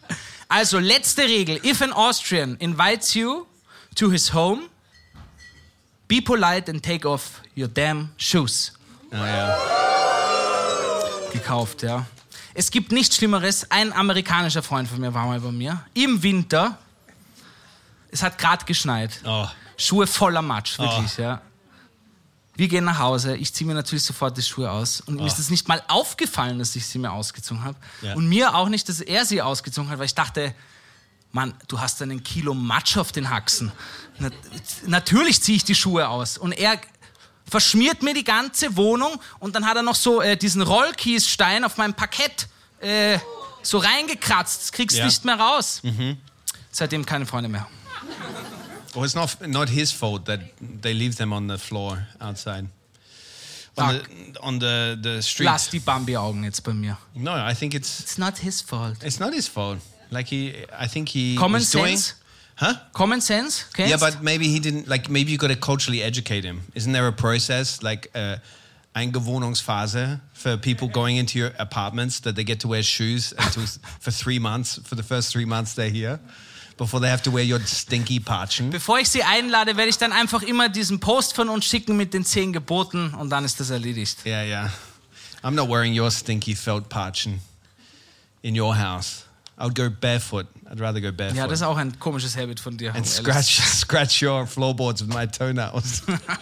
Also, letzte Regel. If an Austrian invites you to his home, be polite and take off your damn shoes. Oh, ja. Gekauft, ja. Es gibt nichts Schlimmeres. Ein amerikanischer Freund von mir war mal bei mir. Im Winter. Es hat gerade geschneit. Oh. Schuhe voller Matsch, wirklich, Oh. ja. Wir gehen nach Hause. Ich ziehe mir natürlich sofort die Schuhe aus. Und Oh. mir ist es nicht mal aufgefallen, dass ich sie mir ausgezogen habe. Ja. Und mir auch nicht, dass er sie ausgezogen hat, weil ich dachte, Mann, du hast einen Kilo Matsch auf den Haxen. Na, natürlich ziehe ich die Schuhe aus. Und er verschmiert mir die ganze Wohnung und dann hat er noch so äh, diesen Rollkiesstein auf meinem Parkett äh, so reingekratzt. Das kriegst du Ja. nicht mehr raus. Mhm. Seitdem keine Freunde mehr. Well, it's not not his fault that they leave them on the floor outside. On the, on the, the street. Lass die Bambi-Augen jetzt bei mir. No, I think it's... It's not his fault. It's not his fault. Like he... I think he Common was doing... sense? Huh? Common sense? Kennst? Yeah, but maybe he didn't... Like, maybe you got to culturally educate him. Isn't there a process, like uh, Eingewohnungsphase for people going into your apartments that they get to wear shoes until for three months, for the first three months they're here? Before they have to wear your stinky Patschen. Bevor ich sie einlade, werde ich dann einfach immer diesen Post von uns schicken mit den zehn Geboten und dann ist das erledigt. Yeah, yeah. I'm not wearing your stinky felt Patschen in your house. I would go barefoot. I'd rather go barefoot. Ja, das ist auch ein komisches Habit von dir. And um ehrlich scratch, zu sein. scratch your floorboards with my toenails.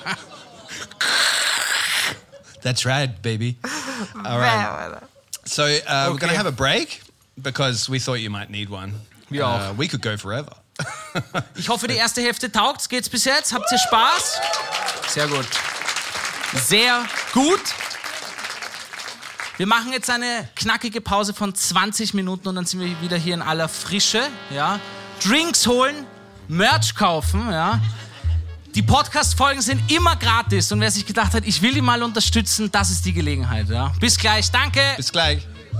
That's right, baby. All right. So uh, we're Okay. going to have a break because we thought you might need one. Wir Uh, auch. we could go forever. Ich hoffe, die erste Hälfte taugt. Geht's bis jetzt? Habt ihr Spaß? Sehr gut. Sehr gut. Wir machen jetzt eine knackige Pause von zwanzig Minuten und dann sind wir wieder hier in aller Frische. Ja. Drinks holen, Merch kaufen. Ja. Die Podcast-Folgen sind immer gratis und wer sich gedacht hat, ich will die mal unterstützen, das ist die Gelegenheit. Ja. Bis gleich. Danke. Bis gleich.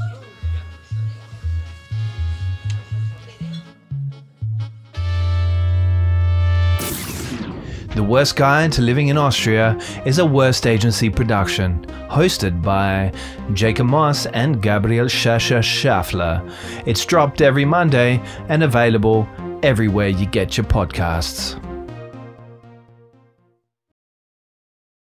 The Worst Guide to Living in Austria is a Worst Agency production, hosted by Jacob Moss and Gabriel Schascher Schaffler. It's dropped every Monday and available everywhere you get your podcasts.